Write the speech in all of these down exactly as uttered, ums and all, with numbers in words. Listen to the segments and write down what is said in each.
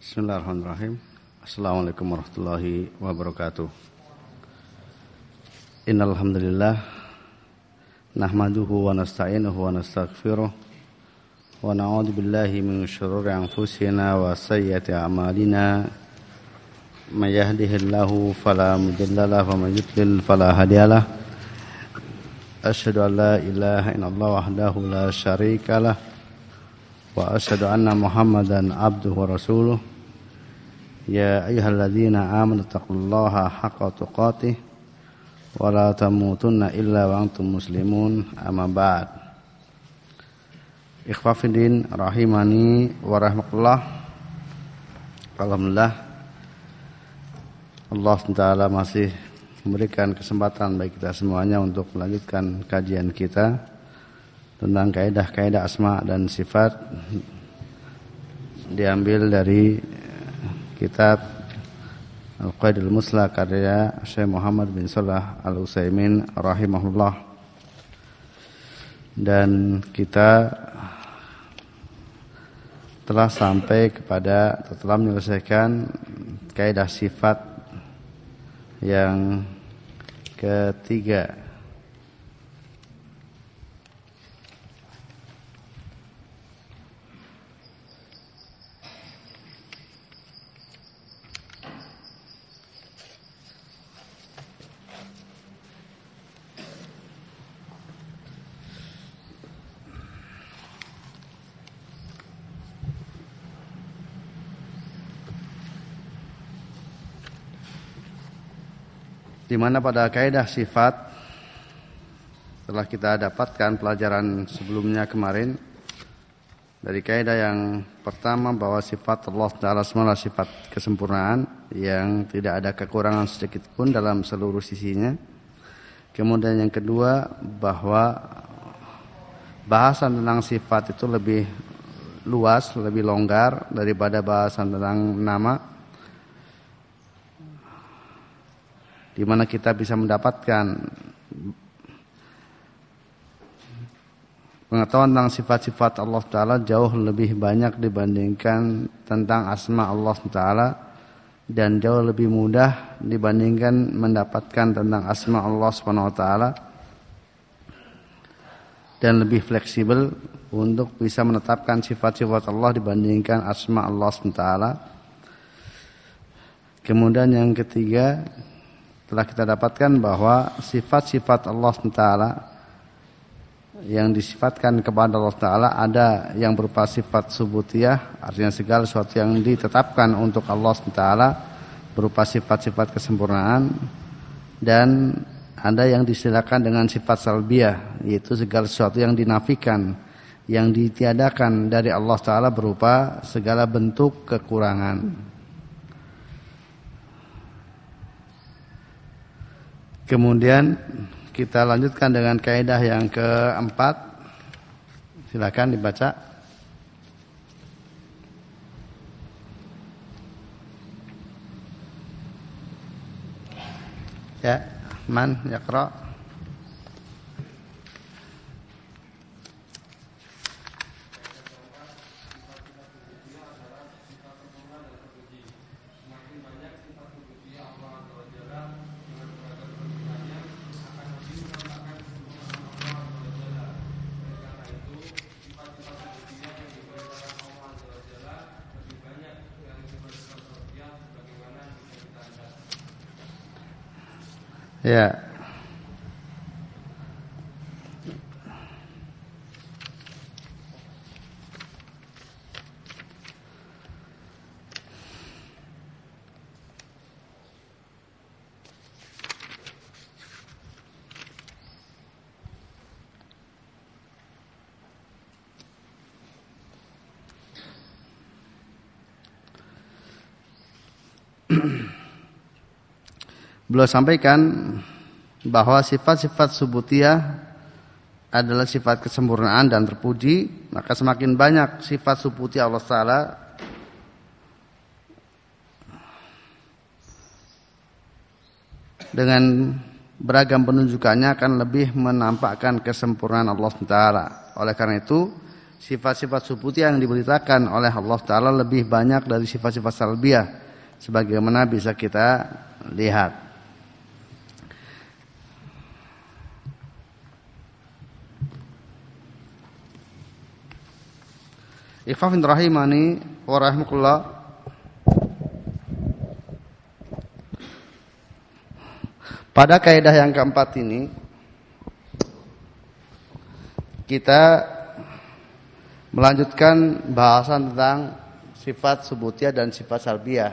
Bismillahirrahmanirrahim. Assalamualaikum warahmatullahi wabarakatuh. Innal hamdalillah nahmaduhu wa nasta'inuhu wa nastaghfiruh wa na'udzu billahi min shururi anfusina wa sayyiati a'malina. May yahdihillahu fala mudilla lahu wa may yudlil fala hadiyalah. Asyhadu an la ilaha illallah wahdahu la syarikalah wa asyhadu anna Muhammadan abduhu wa rasuluh. Ya ayyuhalladzina amanu taqullaha haqqa tuqatih wa la tamutunna illa wa antum muslimun. Amma ba'd. Ikhwah fiddin rahimani wa rahmatullah. Alhamdulillah Allah subhanahu wa taala masih memberikan kesempatan bagi kita semuanya untuk melanjutkan kajian kita tentang kaidah-kaidah asma dan sifat, diambil dari kitab Al-Qaidul Muslah karya Syekh Muhammad bin Shalih Al-Utsaimin rahimahullah. Dan kita telah sampai kepada telah menyelesaikan kaidah sifat yang ketiga. Di mana pada kaidah sifat telah kita dapatkan pelajaran sebelumnya kemarin dari kaidah yang pertama bahwa sifat Allah Ta'ala semula sifat kesempurnaan yang tidak ada kekurangan sedikit pun dalam seluruh sisinya. Kemudian yang kedua bahwa bahasan tentang sifat itu lebih luas, lebih longgar daripada bahasan tentang nama, di mana kita bisa mendapatkan pengetahuan tentang sifat-sifat Allah Ta'ala jauh lebih banyak dibandingkan tentang asma Allah Ta'ala, dan jauh lebih mudah dibandingkan mendapatkan tentang asma Allah Subhanahu Wa Ta'ala, dan lebih fleksibel untuk bisa menetapkan sifat-sifat Allah dibandingkan asma Allah Subhanahu Wa Ta'ala. Kemudian yang ketiga, telah kita dapatkan bahwa sifat-sifat Allah subhanahu wa taala yang disifatkan kepada Allah Ta'ala ada yang berupa sifat subutiyah, artinya segala sesuatu yang ditetapkan untuk Allah subhanahu wa taala berupa sifat-sifat kesempurnaan, dan ada yang disilakan dengan sifat salbiyah, yaitu segala sesuatu yang dinafikan, yang ditiadakan dari Allah Ta'ala berupa segala bentuk kekurangan. Kemudian kita lanjutkan dengan kaidah yang keempat. Silakan dibaca. Ya, man yaqra. Ya. Beliau sampaikan bahwa sifat-sifat subutiyah adalah sifat kesempurnaan dan terpuji, maka semakin banyak sifat subutiyah Allah Ta'ala, dengan beragam penunjukannya akan lebih menampakkan kesempurnaan Allah Ta'ala. Oleh karena itu, sifat-sifat subutiyah yang diberitakan oleh Allah Ta'ala lebih banyak dari sifat-sifat salbiyah, sebagaimana bisa kita lihat. Ikhwafin rahimani wa rahimakumullah. Pada kaidah yang keempat ini kita melanjutkan bahasan tentang sifat subutiyah dan sifat salbiyah.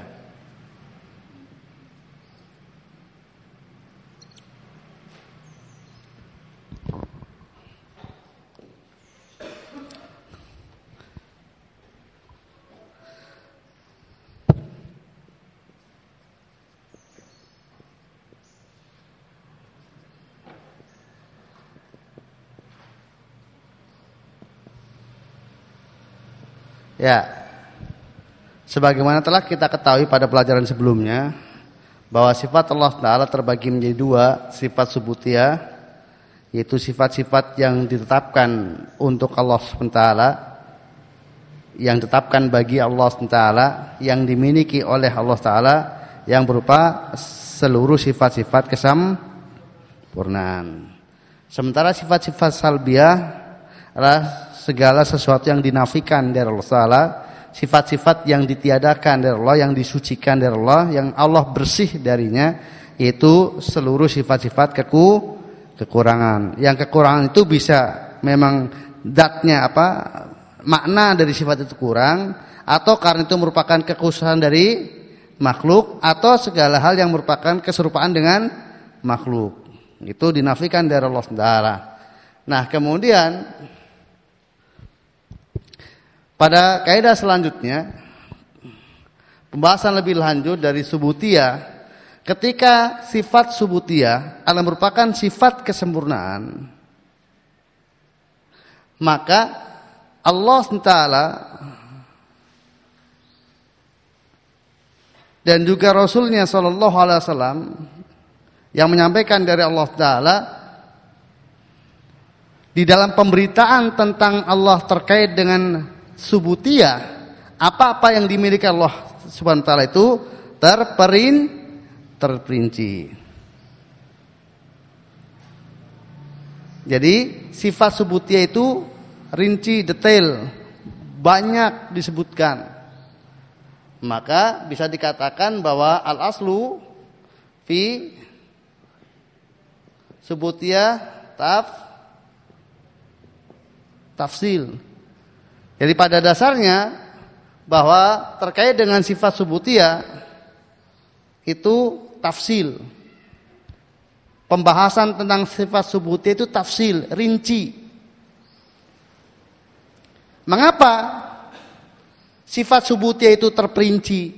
Ya, sebagaimana telah kita ketahui pada pelajaran sebelumnya, bahwa sifat Allah Ta'ala terbagi menjadi dua, sifat subutiyah, yaitu sifat-sifat yang ditetapkan untuk Allah subhanahu wa taala, yang ditetapkan bagi Allah subhanahu wa taala, yang dimiliki oleh Allah Ta'ala, yang berupa seluruh sifat-sifat kesempurnaan. Sementara sifat-sifat salbiyah adalah segala sesuatu yang dinafikan dari Allah Ta'ala, sifat-sifat yang ditiadakan dari Allah, yang disucikan dari Allah, yang Allah bersih darinya, yaitu seluruh sifat-sifat keku, kekurangan. Yang kekurangan itu bisa memang zatnya apa, makna dari sifat itu kurang, atau karena itu merupakan kekhususan dari makhluk, atau segala hal yang merupakan keserupaan dengan makhluk. Itu dinafikan dari Allah Ta'ala. Nah, kemudian pada kaidah selanjutnya, pembahasan lebih lanjut dari subutiyah, ketika sifat subutiyah adalah merupakan sifat kesempurnaan, maka Allah subhanahu wa taala dan juga Rasulnya Shallallahu Alaihi Wasallam yang menyampaikan dari Allah Ta'ala di dalam pemberitaan tentang Allah terkait dengan subutiyah, apa-apa yang dimiliki Allah Subhanahu wa taala itu terperin terperinci. Jadi sifat subutiyah itu rinci, detail, banyak disebutkan. Maka bisa dikatakan bahwa al-aslu fi subutiyah taf tafsil. Jadi pada dasarnya bahwa terkait dengan sifat subutiyah itu tafsil. Pembahasan tentang sifat subutiyah itu tafsil, rinci. Mengapa sifat subutiyah itu terperinci?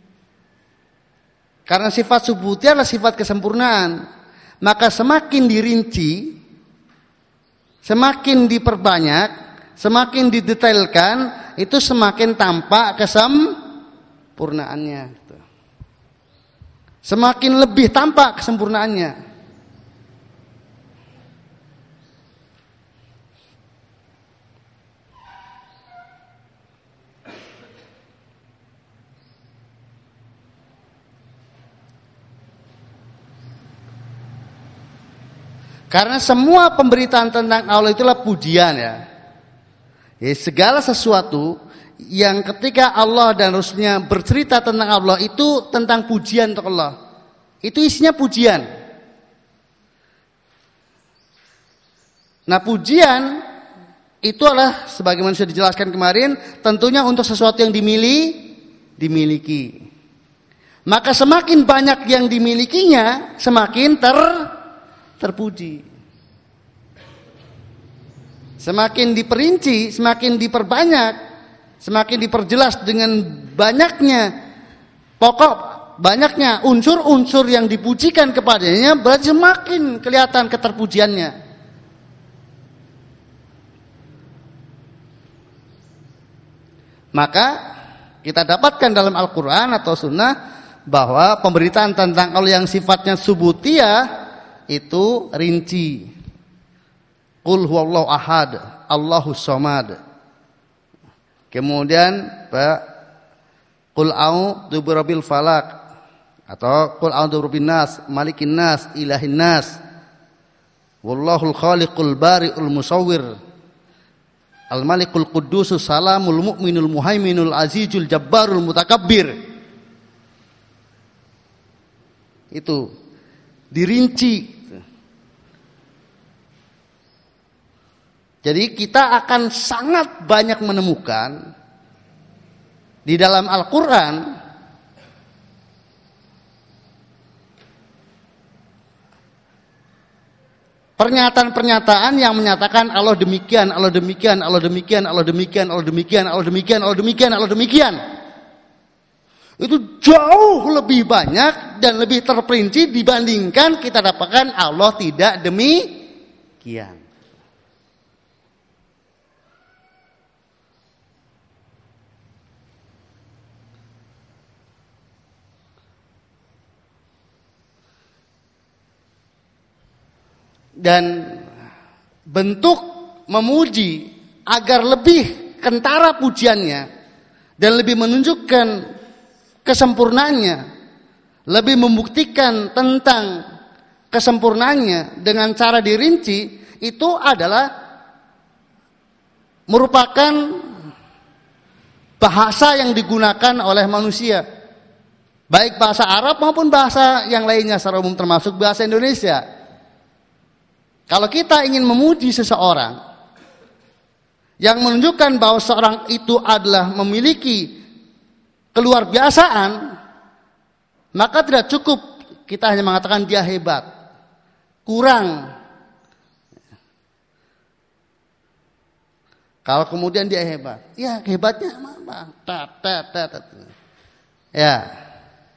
Karena sifat subutiyah adalah sifat kesempurnaan. Maka semakin dirinci, semakin diperbanyak, semakin didetailkan, itu semakin tampak kesempurnaannya. Semakin lebih tampak kesempurnaannya. Karena semua pemberitaan tentang Allah itulah pujian ya. Ya, segala sesuatu yang ketika Allah dan Rasulnya bercerita tentang Allah itu tentang pujian untuk Allah. Itu isinya pujian. Nah, pujian itu adalah sebagaimana sudah dijelaskan kemarin, tentunya untuk sesuatu yang dimiliki, dimiliki. Maka semakin banyak yang dimilikinya, semakin ter terpuji. Semakin diperinci, semakin diperbanyak, semakin diperjelas dengan banyaknya pokok, banyaknya unsur-unsur yang dipujikan kepadanya, berarti semakin kelihatan keterpujiannya. Maka kita dapatkan dalam Al-Quran atau Sunnah bahwa pemberitaan tentang Allah yang sifatnya subutiyah itu rinci. Qul huwallahu ahad, Allahus samad. Kemudian Pak Qul a'udzu birabbil falaq atau Qul a'udzu birabbin nas, malikin nas, ilahin nas. Wallahul khaliqul bari'ul musawwir. Al-malikul quddusus salamul mu'minul muhaiminul azizul jabbarul mutakabbir. Itu dirinci. Jadi kita akan sangat banyak menemukan di dalam Al-Quran pernyataan-pernyataan yang menyatakan Allah demikian, Allah demikian, Allah demikian, Allah demikian, Allah demikian, Allah demikian, Allah demikian, Allah demikian. Itu jauh lebih banyak dan lebih terperinci dibandingkan kita dapatkan Allah tidak demikian. Dan bentuk memuji agar lebih kentara pujiannya dan lebih menunjukkan kesempurnaannya, lebih membuktikan tentang kesempurnaannya dengan cara dirinci, itu adalah merupakan bahasa yang digunakan oleh manusia, baik bahasa Arab maupun bahasa yang lainnya secara umum termasuk bahasa Indonesia. Kalau kita ingin memuji seseorang yang menunjukkan bahwa seorang itu adalah memiliki keluar biasaan, maka tidak cukup kita hanya mengatakan dia hebat. Kurang. Kalau kemudian dia hebat, ya hebatnya apa? Tat, tat, tat. Ya.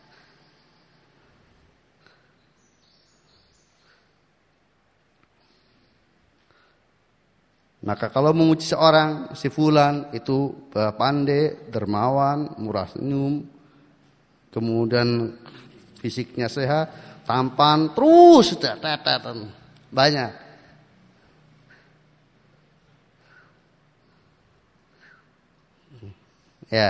Maka kalau memuji seorang, si fulan itu pandai, dermawan, murah senyum, kemudian fisiknya sehat, tampan, terus tetetan banyak. Ya.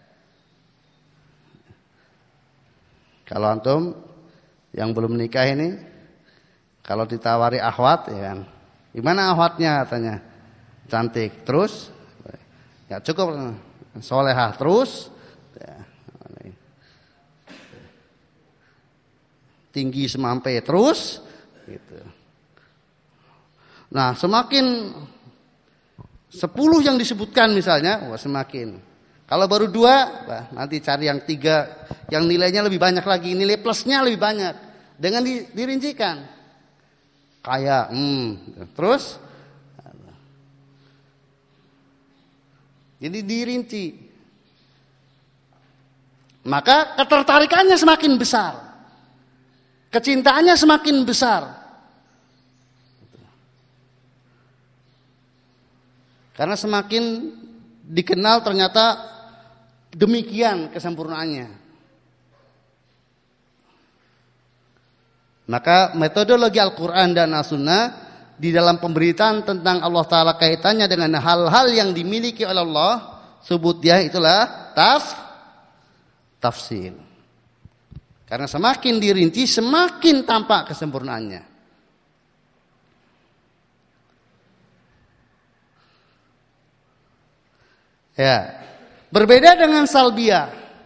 Kalau antum yang belum menikah ini, kalau ditawari akhwat, ya kan, gimana akhwatnya katanya? Cantik, terus ya cukup, solehah, terus ya, tinggi semampai, terus gitu. Nah semakin sepuluh yang disebutkan misalnya, wah semakin. Kalau baru dua, bah, nanti cari yang tiga, yang nilainya lebih banyak lagi, nilai plusnya lebih banyak, dengan di, dirincikan kayak, hmm, terus jadi dirinci. Maka ketertarikannya semakin besar. Kecintaannya semakin besar. Karena semakin dikenal ternyata demikian kesempurnaannya. Maka metodologi Al-Quran dan As-Sunnah di dalam pemberitaan tentang Allah Ta'ala kaitannya dengan hal-hal yang dimiliki oleh Allah, sebut dia itulah taf, tafsir. Karena semakin dirinci, semakin tampak kesempurnaannya. Ya, berbeda dengan salbiyah.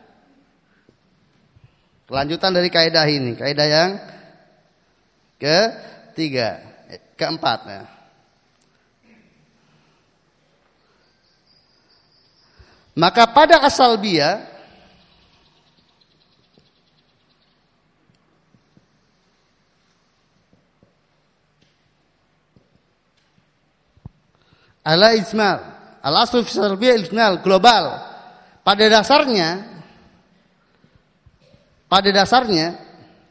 Kelanjutan dari kaidah ini, kaidah yang ketiga. Keempat ya. Maka pada as-salbiyah ala ismal, al-aslu fi salbiyah ismal global. Pada dasarnya pada dasarnya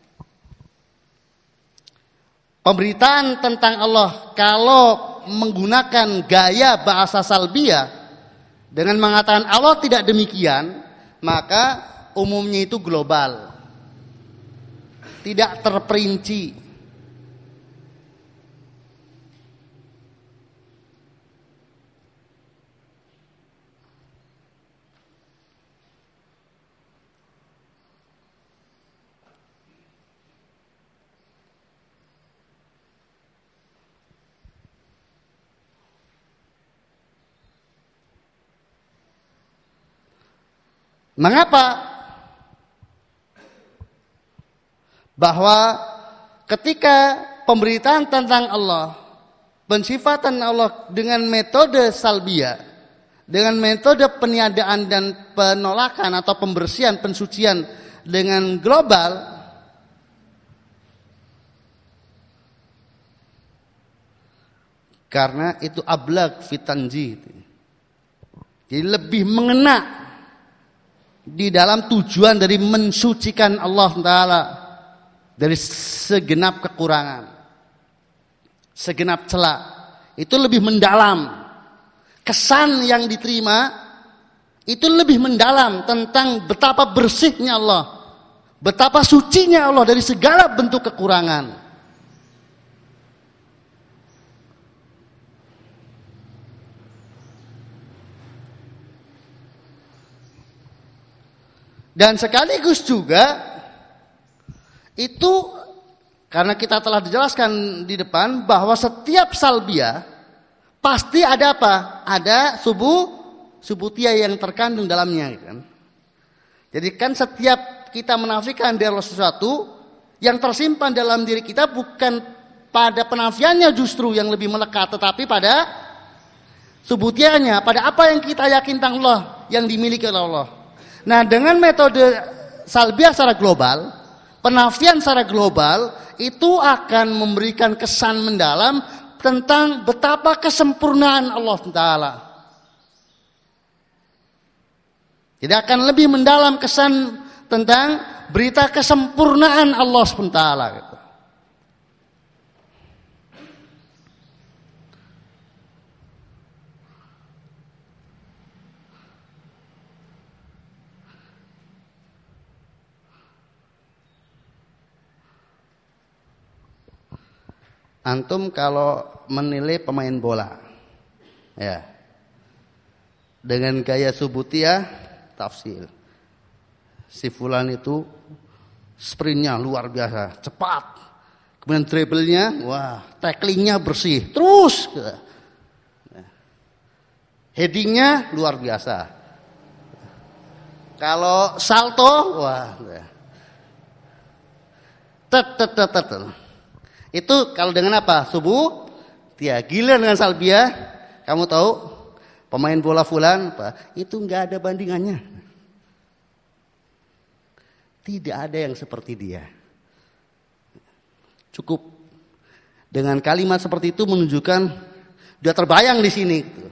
pemberitaan tentang Allah kalau menggunakan gaya bahasa salbiyah dengan mengatakan Allah tidak demikian, maka umumnya itu global, tidak terperinci. Mengapa? Bahwa ketika pemberitaan tentang Allah, pensifatan Allah dengan metode salbiyah, dengan metode peniadaan dan penolakan atau pembersihan, pensucian dengan global, karena itu ablag fitanji, jadi lebih mengena di dalam tujuan dari mensucikan Allah Ta'ala dari segenap kekurangan, segenap celah. Itu lebih mendalam. Kesan yang diterima itu lebih mendalam tentang betapa bersihnya Allah, betapa sucinya Allah dari segala bentuk kekurangan. Dan sekaligus juga itu karena kita telah dijelaskan di depan bahwa setiap salbiyah pasti ada apa? Ada subuh subutia yang terkandung dalamnya, kan? Jadi kan setiap kita menafikan dari Allah sesuatu, yang tersimpan dalam diri kita bukan pada penafiannya justru yang lebih melekat, tetapi pada subutianya, pada apa yang kita yakin tentang Allah yang dimiliki oleh Allah. Nah, dengan metode salbiyah secara global, penafian secara global itu akan memberikan kesan mendalam tentang betapa kesempurnaan Allah Ta'ala. Jadi akan lebih mendalam kesan tentang berita kesempurnaan Allah subhanahu wa taala gitu. Antum kalau menilai pemain bola, ya, dengan gaya subutiyah, tafsir, si fulan itu sprintnya luar biasa, cepat, kemudian dribblenya, wah, tacklingnya bersih, terus, headingnya luar biasa. Kalau salto, wah, tet tet tet tet. Itu kalau dengan apa? Subuh, dia gila dengan salbiyah. Kamu tahu pemain bola fulan apa? Itu nggak ada bandingannya. Tidak ada yang seperti dia. Cukup dengan kalimat seperti itu menunjukkan dia terbayang di sini. Gitu.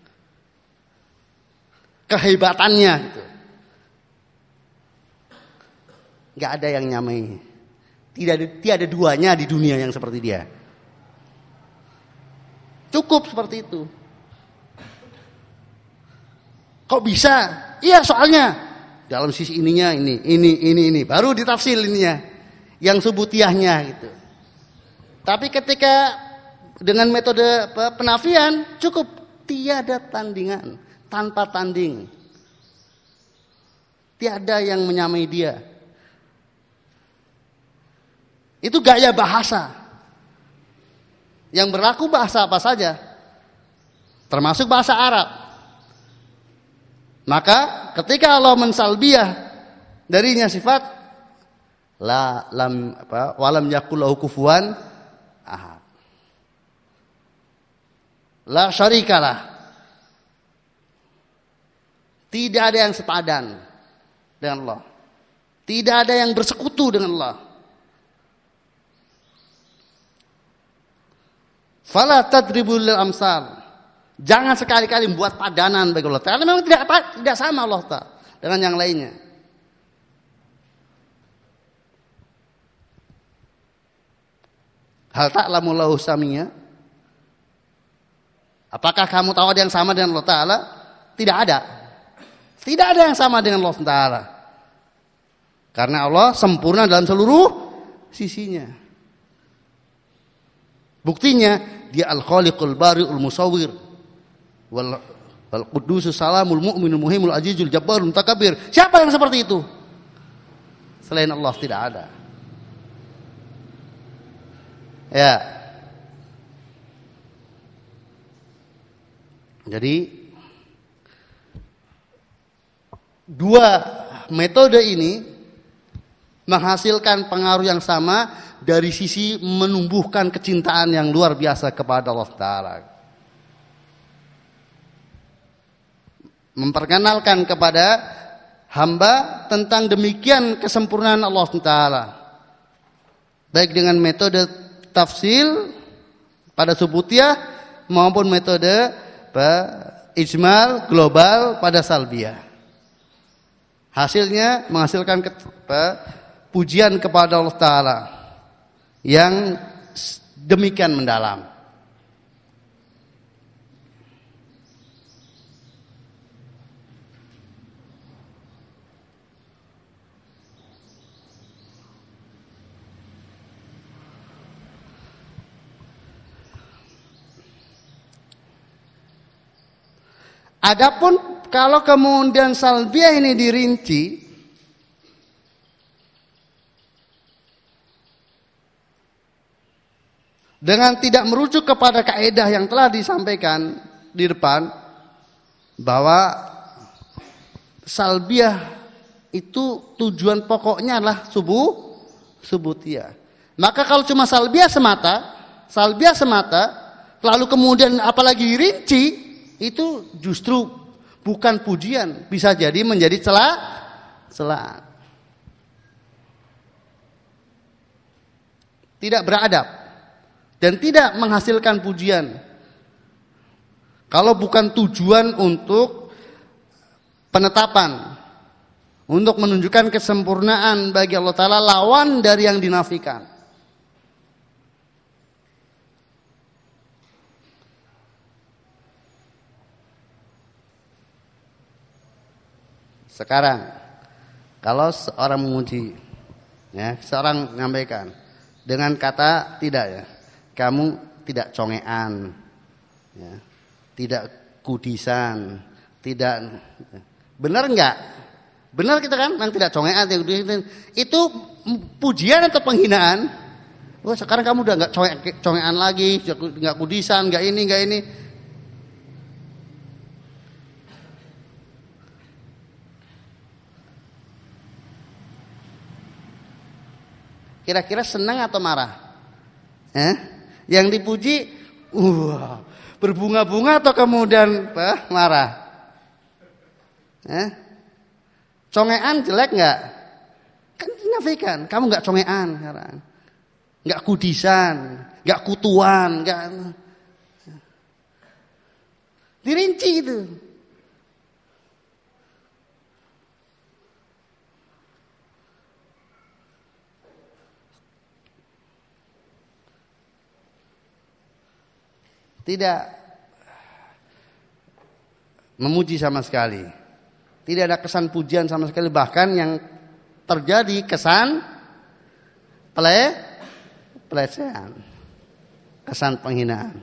Kehebatannya. Gitu. Nggak ada yang nyamai. Tidak ada, tidak ada duanya di dunia yang seperti dia. Cukup seperti itu. Kok bisa? Iya, soalnya dalam sisi ininya ini, ini, ini, ini. Baru ditafsir ininya. Yang subutiyahnya gitu. Tapi ketika dengan metode penafian, cukup tiada tandingan, tanpa tanding. Tiada yang menyamai dia. Itu gaya bahasa. Yang berlaku bahasa apa saja. Termasuk bahasa Arab. Maka ketika Allah mensalbiyah darinya sifat la lam apa walam yakul lahu kufuwan ahad. La syarikalah. Tidak ada yang sepadan dengan Allah. Tidak ada yang bersekutu dengan Allah. Fala tadribul amsal. Jangan sekali-kali membuat padanan bagi Allah Ta'ala. Memang tidak tidak sama Allah Ta'ala dengan yang lainnya. Hal ta'lamu lahu samia? Apakah kamu tahu ada yang sama dengan Allah Ta'ala? Tidak ada. Tidak ada yang sama dengan Allah Ta'ala. Karena Allah sempurna dalam seluruh sisinya. Buktinya dia al-khaliqul bari'ul musawwir wal wal qudusus salamul mu'minul muhimul azizul jabbarul mutakabbir. Siapa yang seperti itu? Selain Allah tidak ada. Ya. Jadi dua metode ini menghasilkan pengaruh yang sama dari sisi menumbuhkan kecintaan yang luar biasa kepada Allah Ta'ala. Memperkenalkan kepada hamba tentang demikian kesempurnaan Allah Ta'ala. Baik dengan metode tafsil pada subutiyah maupun metode ijmal global pada salbiyah. Hasilnya menghasilkan pujian kepada Allah Ta'ala yang demikian mendalam. Adapun kalau kemudian salbiyah ini dirinci, dengan tidak merujuk kepada kaidah yang telah disampaikan di depan, bahwa salbiyah itu tujuan pokoknya adalah subuh subutiyah. Maka kalau cuma salbiyah semata, salbiyah semata, lalu kemudian apalagi dirinci, itu justru bukan pujian, bisa jadi menjadi celah, celaan. Tidak beradab dan tidak menghasilkan pujian. Kalau bukan tujuan untuk penetapan, untuk menunjukkan kesempurnaan bagi Allah Ta'ala, lawan dari yang dinafikan. Sekarang, kalau seorang memuji, ya, seorang menyampaikan dengan kata tidak, ya, kamu tidak congean, ya, tidak kudisan, tidak, benar enggak? Benar kita kan, yang tidak congean, itu pujian atau penghinaan? Wah, sekarang kamu udah enggak congean lagi, enggak kudisan, enggak ini, enggak ini. Kira-kira senang atau marah? Eh? Yang dipuji, uh, berbunga-bunga atau kemudian eh, marah? Eh? Congean jelek nggak? Kan dinafikan. Kamu nggak congean, nggak kudisan, nggak kutuan, nggak dirinci itu. Tidak memuji sama sekali. Tidak ada kesan pujian sama sekali. Bahkan yang terjadi kesan ple, pelecehan. Kesan penghinaan.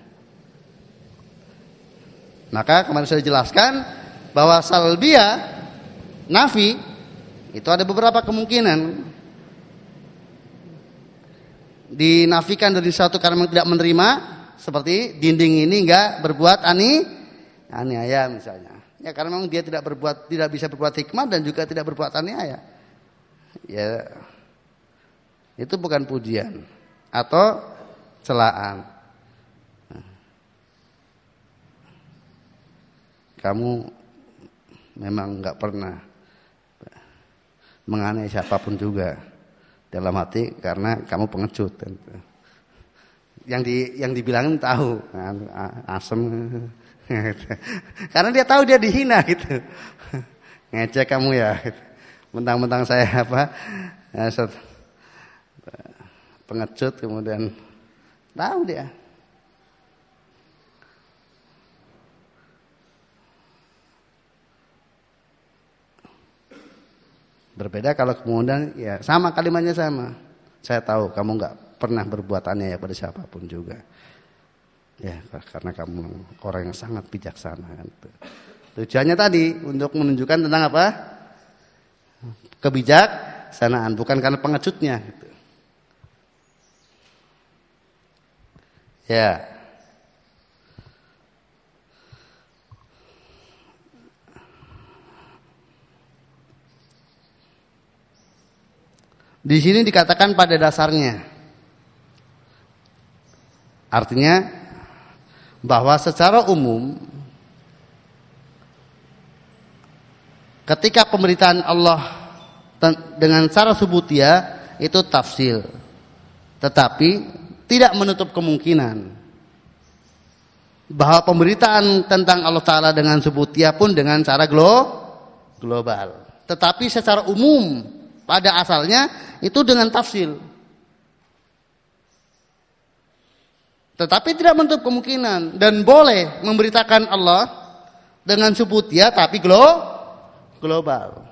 Maka kemarin saya jelaskan bahwa salbiyah, nafi, itu ada beberapa kemungkinan. Dinafikan dari satu karena tidak menerima, seperti dinding ini enggak berbuat ani, aniaya misalnya. Ya karena memang dia tidak berbuat, tidak bisa berbuat hikmah dan juga tidak berbuat aniaya. Ya, itu bukan pujian atau celaan. Kamu memang enggak pernah menganiaya siapapun juga dalam hati karena kamu pengecut. Yang di yang dibilangin tahu, asem, karena dia tahu dia dihina gitu, ngecek kamu ya, mentang-mentang saya apa, pengecut kemudian tahu dia. Berbeda kalau kemudian ya sama kalimatnya sama, saya tahu kamu nggak pernah berbuat aniaya pada siapapun juga. Ya, karena kamu orang yang sangat bijaksana. Tujuannya tadi untuk menunjukkan tentang apa? Kebijaksanaan, bukan karena pengecutnya. Ya. Di sini dikatakan pada dasarnya. Artinya bahwa secara umum ketika pemberitaan Allah dengan cara subutiyah itu tafsil, tetapi tidak menutup kemungkinan bahwa pemberitaan tentang Allah Ta'ala dengan subutiyah pun dengan cara glo, global. Tetapi secara umum pada asalnya itu dengan tafsil. Tetapi tidak menutup kemungkinan dan boleh memberitakan Allah dengan subutiyah tapi glo, global.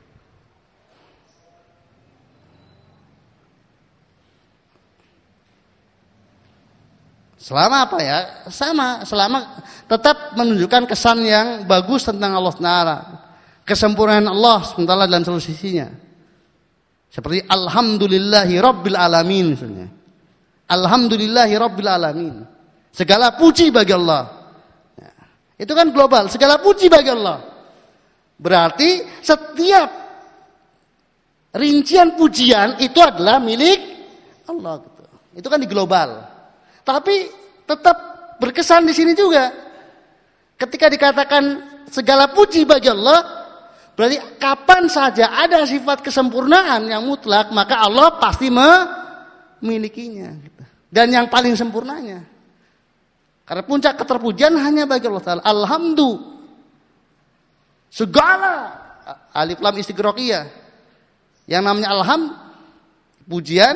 Selama apa ya? Sama, selama tetap menunjukkan kesan yang bagus tentang Allah Taala, kesempurnaan Allah subhanahu wa taala dalam seluruh sisinya. Seperti alhamdulillahi rabbil alamin misalnya. Alhamdulillahi rabbil alamin. Segala puji bagi Allah. Ya, itu kan global, segala puji bagi Allah. Berarti setiap rincian pujian itu adalah milik Allah gitu. Itu kan di global. Tapi tetap berkesan di sini juga. Ketika dikatakan segala puji bagi Allah, berarti kapan saja ada sifat kesempurnaan yang mutlak, maka Allah pasti memilikinya. Dan yang paling sempurnanya. Karena puncak keterpujian hanya bagi Allah Ta'ala. Alhamdulillah. Segala alif lam istighraqiyah. Yang namanya alham, pujian,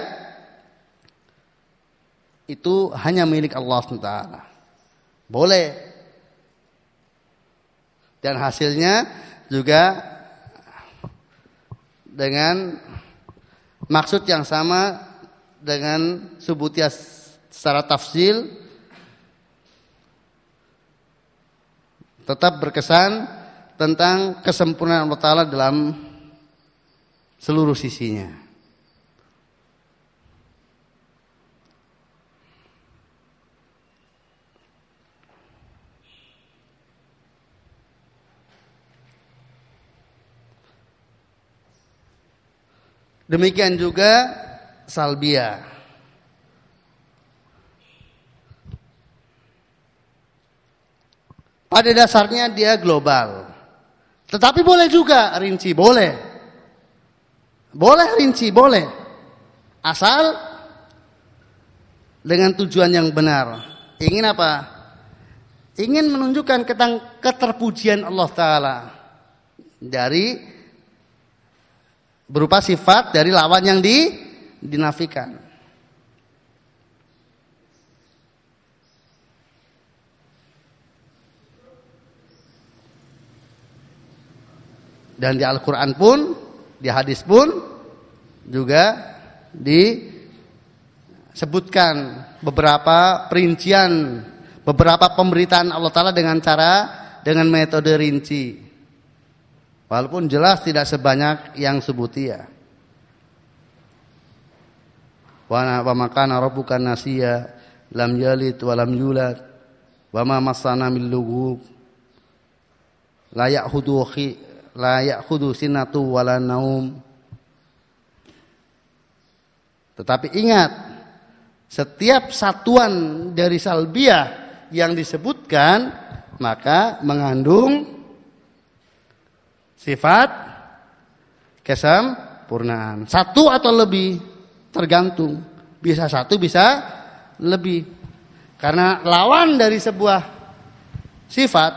itu hanya milik Allah subhanahu wa taala. Boleh. Dan hasilnya juga dengan maksud yang sama dengan subutiyah secara tafsil, tetap berkesan tentang kesempurnaan Allah Ta'ala dalam seluruh sisinya. Demikian juga salbiyah. Pada dasarnya dia global. Tetapi boleh juga rinci, boleh. Boleh rinci, boleh. Asal dengan tujuan yang benar. Ingin apa? Ingin menunjukkan tentang keterpujian Allah Ta'ala dari berupa sifat dari lawan yang di, dinafikan. Dan di Al-Quran pun, di hadis pun juga disebutkan beberapa perincian, beberapa pemberitaan Allah Ta'ala dengan cara, dengan metode rinci. Walaupun jelas tidak sebanyak yang subutiyah. Wa makana rabbuka nasiya lam yalid wa lam yulad wa ma massana min lughub la ya'khudhu la ya'khudhu sinatu wala naum. Tetapi ingat, setiap satuan dari salbiyah yang disebutkan maka mengandung sifat kesempurnaan. Satu atau lebih tergantung. Bisa satu, bisa lebih. Karena lawan dari sebuah sifat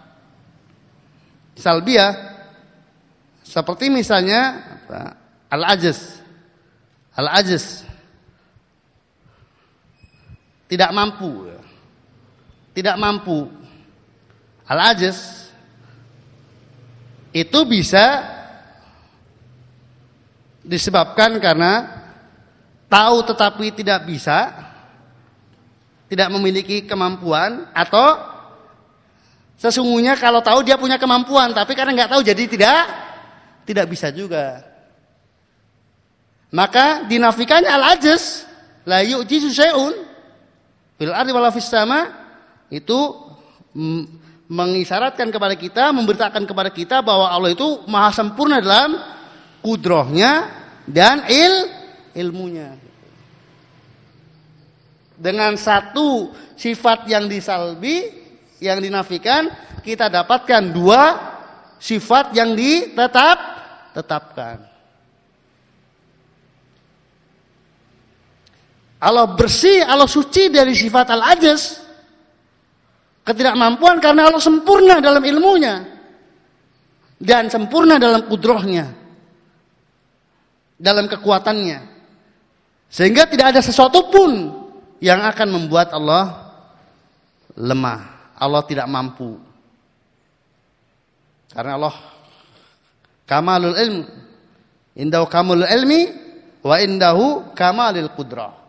salbiyah seperti misalnya al-ajz. Al-ajz tidak mampu. Tidak mampu. Al-ajz itu bisa disebabkan karena tahu tetapi tidak bisa, tidak memiliki kemampuan, atau sesungguhnya kalau tahu dia punya kemampuan tapi karena nggak tahu jadi tidak tidak bisa juga. Maka dinafikannya al-ajz, la yu'jizu syai'un fil ardi wala fis sama, itu mengisyaratkan kepada kita, memberitakan kepada kita bahwa Allah itu maha sempurna dalam kudrohnya dan il ilmunya. Dengan satu sifat yang disalbi, yang dinafikan, kita dapatkan dua sifat yang ditetap tetapkan. Allah bersih, Allah suci dari sifat al-ajaz, ketidakmampuan, karena Allah sempurna dalam ilmunya dan sempurna dalam kudrohnya, dalam kekuatannya, sehingga tidak ada sesuatu pun yang akan membuat Allah lemah, Allah tidak mampu. Karena Allah kamalul ilm, indahu kamalul ilmi wa indahu kamalul qudrah.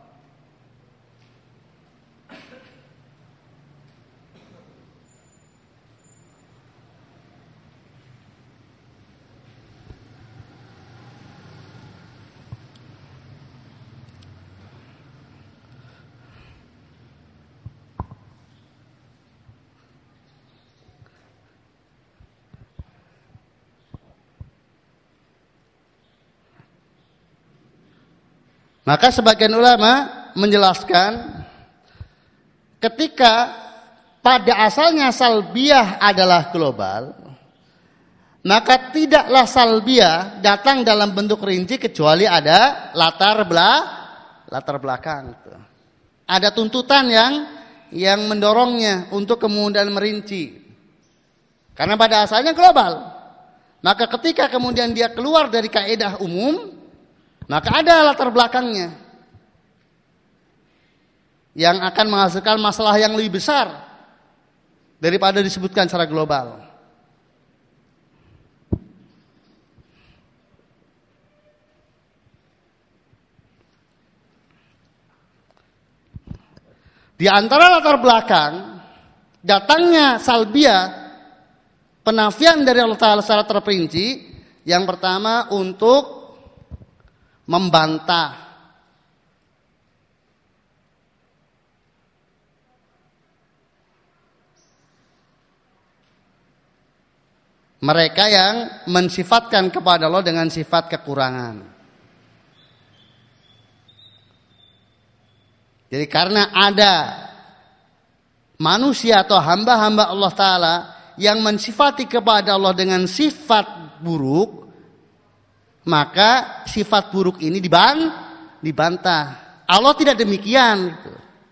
Maka sebagian ulama menjelaskan ketika pada asalnya salbiyah adalah global, maka tidaklah salbiyah datang dalam bentuk rinci kecuali ada latar belakang, latar belakang. Ada tuntutan yang yang mendorongnya untuk kemudian merinci. Karena pada asalnya global. Maka ketika kemudian dia keluar dari kaidah umum, maka ada latar belakangnya yang akan menghasilkan masalah yang lebih besar daripada disebutkan secara global. Di antara latar belakang datangnya salbiyah, penafian dari Allah Ta'ala secara terperinci, yang pertama untuk membantah mereka yang mensifatkan kepada Allah dengan sifat kekurangan. Jadi karena ada manusia atau hamba-hamba Allah Ta'ala yang mensifati kepada Allah dengan sifat buruk, maka sifat buruk ini diban, dibantah. Allah tidak demikian. Gitu.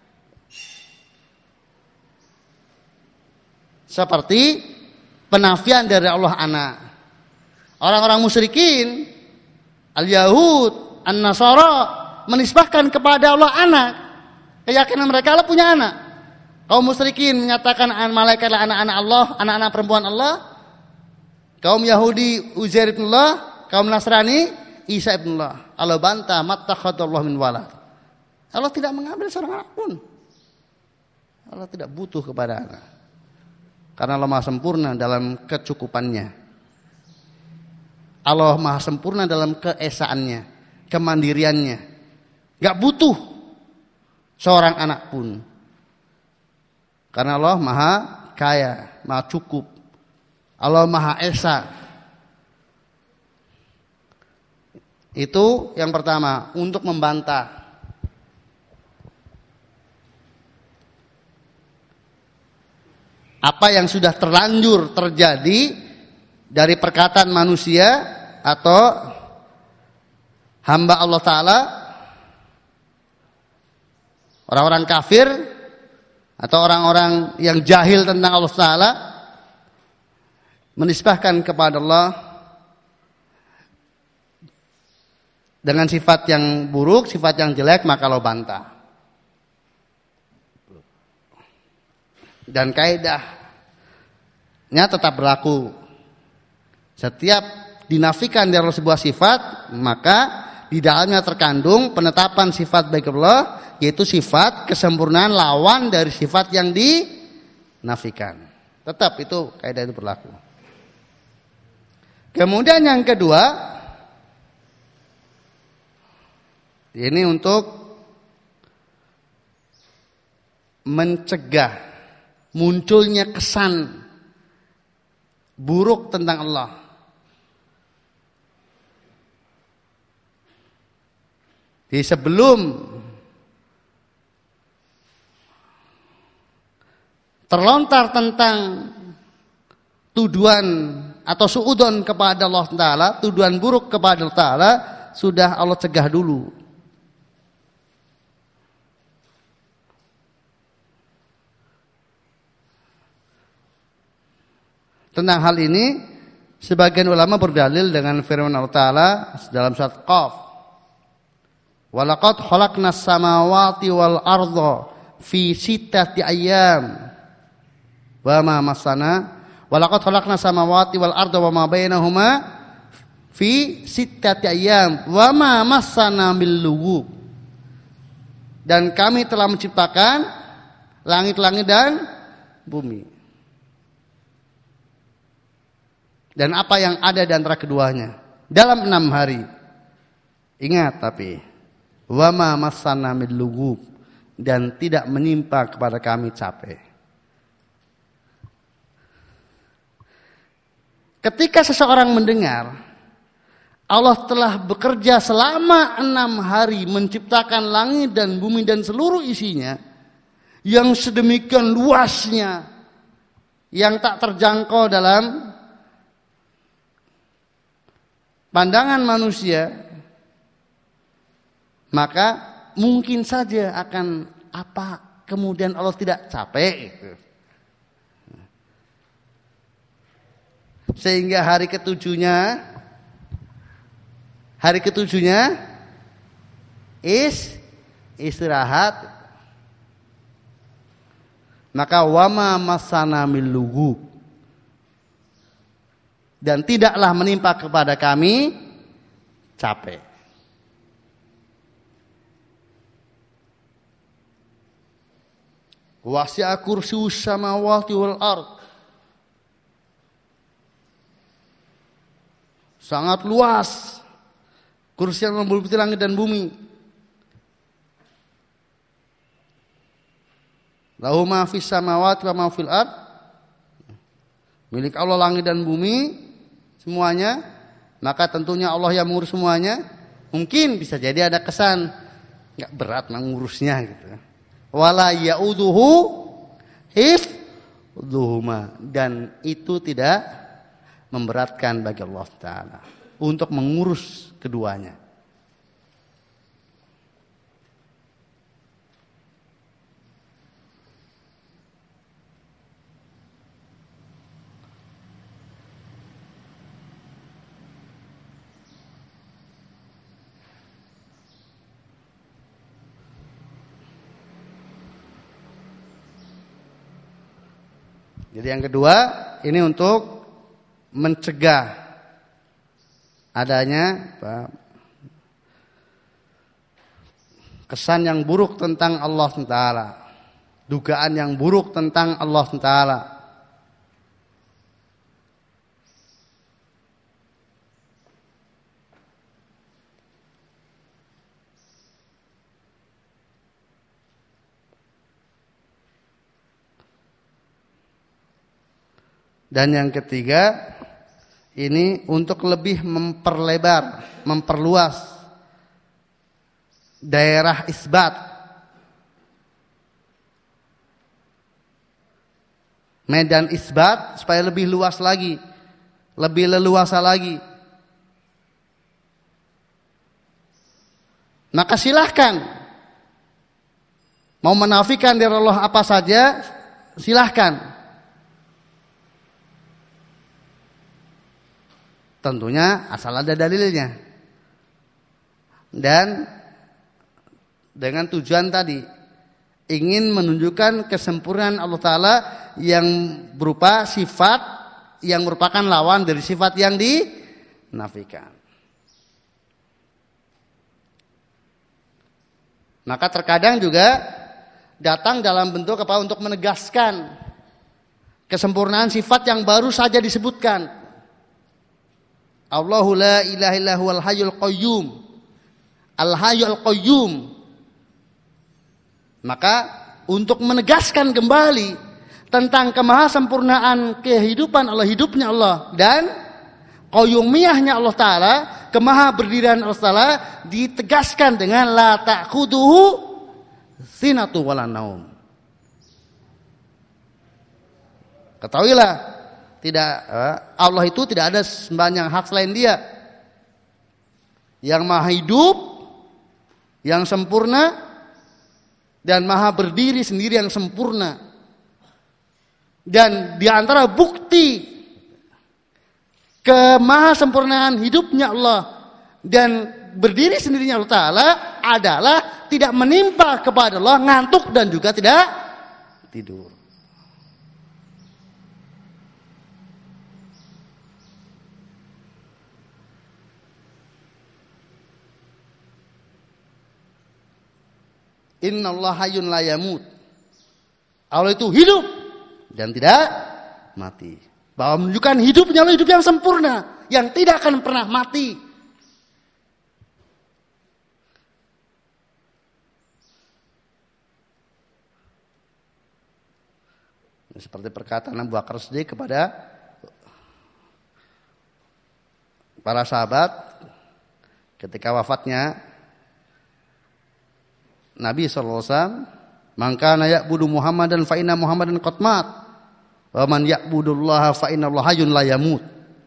Seperti penafian dari Allah anak. Orang-orang musyrikin, al-Yahud, an-Nasara, menisbahkan kepada Allah anak. Keyakinan mereka Allah punya anak. Kaum musyrikin menyatakan malaikat adalah anak-anak Allah, anak-anak perempuan Allah. Kaum Yahudi Uzair ibn Allah, kaum Nasrani Isa ibn Allah. Allah bantah, mattakhadallahu min walad. Allah tidak mengambil seorang anak pun. Allah tidak butuh kepada anak. Karena Allah Maha sempurna dalam kecukupannya. Allah Maha sempurna dalam keesaannya, kemandiriannya. Gak butuh seorang anak pun. Karena Allah Maha kaya, Maha cukup. Allah Maha esa. Itu yang pertama, untuk membantah. Apa yang sudah terlanjur terjadi dari perkataan manusia atau hamba Allah Ta'ala, orang-orang kafir atau orang-orang yang jahil tentang Allah Ta'ala, menisbahkan kepada Allah dengan sifat yang buruk, sifat yang jelek, maka lo bantah. Dan kaidahnya tetap berlaku. Setiap dinafikan dari sebuah sifat, maka di dalamnya terkandung penetapan sifat bagi Allah, yaitu sifat kesempurnaan lawan dari sifat yang dinafikan. Tetap itu kaidah itu berlaku. Kemudian yang kedua, ini untuk mencegah munculnya kesan buruk tentang Allah. Jadi sebelum terlontar tentang tuduhan atau suudon kepada Allah Ta'ala, tuduhan buruk kepada Allah Ta'ala, sudah Allah cegah dulu. Tentang hal ini, sebagian ulama berdalil dengan firman Allah Ta'ala dalam surat Qaf. Walaqad khalaqnas samawati wal arda fi sittati ayyam wa ma massana walaqad khalaqnas samawati wal arda wa ma bainahuma fi sittati ayyam wa ma massana bil lughub. Dan kami telah menciptakan langit-langit dan bumi. Dan apa yang ada di antara keduanya dalam enam hari. Ingat tapi wama masana min lughub, dan tidak menimpa kepada kami capek. Ketika seseorang mendengar Allah telah bekerja selama enam hari menciptakan langit dan bumi dan seluruh isinya yang sedemikian luasnya, yang tak terjangkau dalam pandangan manusia, maka mungkin saja akan apa kemudian Allah tidak capek itu. Sehingga hari ketujuhnya hari ketujuhnya is istirahat. Maka wama masana min lughub, dan tidaklah menimpa kepada kami capek. Wasi'a kursiyyus samawati wal ard. Sangat luas kursi yang meliputi langit dan bumi. Lahu ma fis samawati wa ma fil ard. Milik Allah langit dan bumi semuanya, maka tentunya Allah yang mengurus semuanya. Mungkin bisa jadi ada kesan enggak berat mengurusnya gitu. Wala ya'uduhu hifdhuhuma, dan itu tidak memberatkan bagi Allah Ta'ala untuk mengurus keduanya. Jadi yang kedua, ini untuk mencegah adanya apa, kesan yang buruk tentang Allah Taala, dugaan yang buruk tentang Allah Taala. Dan yang ketiga, ini untuk lebih memperlebar, memperluas daerah isbat, medan isbat, supaya lebih luas lagi, lebih leluasa lagi. Maka silahkan mau menafikan dari Allah apa saja, silahkan. Tentunya asal ada dalilnya. Dan dengan tujuan tadi, ingin menunjukkan kesempurnaan Allah Ta'ala yang berupa sifat yang merupakan lawan dari sifat yang dinafikan. Maka terkadang juga datang dalam bentuk apa, untuk menegaskan kesempurnaan sifat yang baru saja disebutkan. Allahu la ilaha illa huwal hayyul qayyum. Al-hayyul qayyum. Maka untuk menegaskan kembali tentang kemahasempurnaan kehidupan Allah, hidupnya Allah, dan qayyumiyahnya Allah Ta'ala, kemaha berdirian Allah Ta'ala ditegaskan dengan la ta'khuduhu sinatu wala naum. Ketahuilah, tidak Allah itu tidak ada sembahyang hak selain Dia. Yang maha hidup, yang sempurna, dan maha berdiri sendiri yang sempurna. Dan di antara bukti kemahasempurnaan hidupnya Allah dan berdiri sendirinya Allah Ta'ala adalah tidak menimpa kepada Allah ngantuk dan juga tidak tidur. Innallaha hayyun la yamut. Allah itu hidup dan tidak mati. Bahwa menunjukkan hidupnya Allah hidup yang sempurna, yang tidak akan pernah mati. Seperti perkataan Abu Bakar Siddiq kepada para sahabat ketika wafatnya Nabi shallallahu alaihi wasallam, "Man kana ya'budu Muhammadan fa inna Muhammadan qad mat, wa man ya'budullaha fa innallaha hayyun la yamut."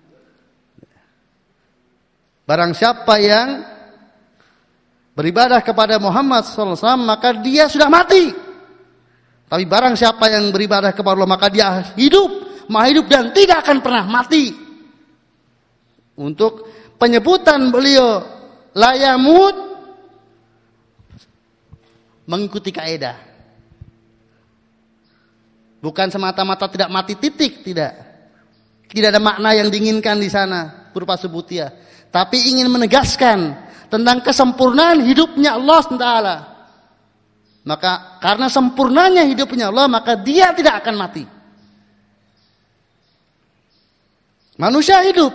Barang siapa yang beribadah kepada Muhammad shallallahu alaihi wasallam maka dia sudah mati. Tapi barang siapa yang beribadah kepada Allah maka dia hidup, maha hidup dan tidak akan pernah mati. Untuk penyebutan beliau la yamut mengikuti kaidah. Bukan semata-mata tidak mati titik, tidak. Tidak ada makna yang diinginkan di sana berupa sebutia, tapi ingin menegaskan tentang kesempurnaan hidupnya Allah subhanahu wa taala. Maka karena sempurnanya hidupnya Allah, maka dia tidak akan mati. Manusia hidup,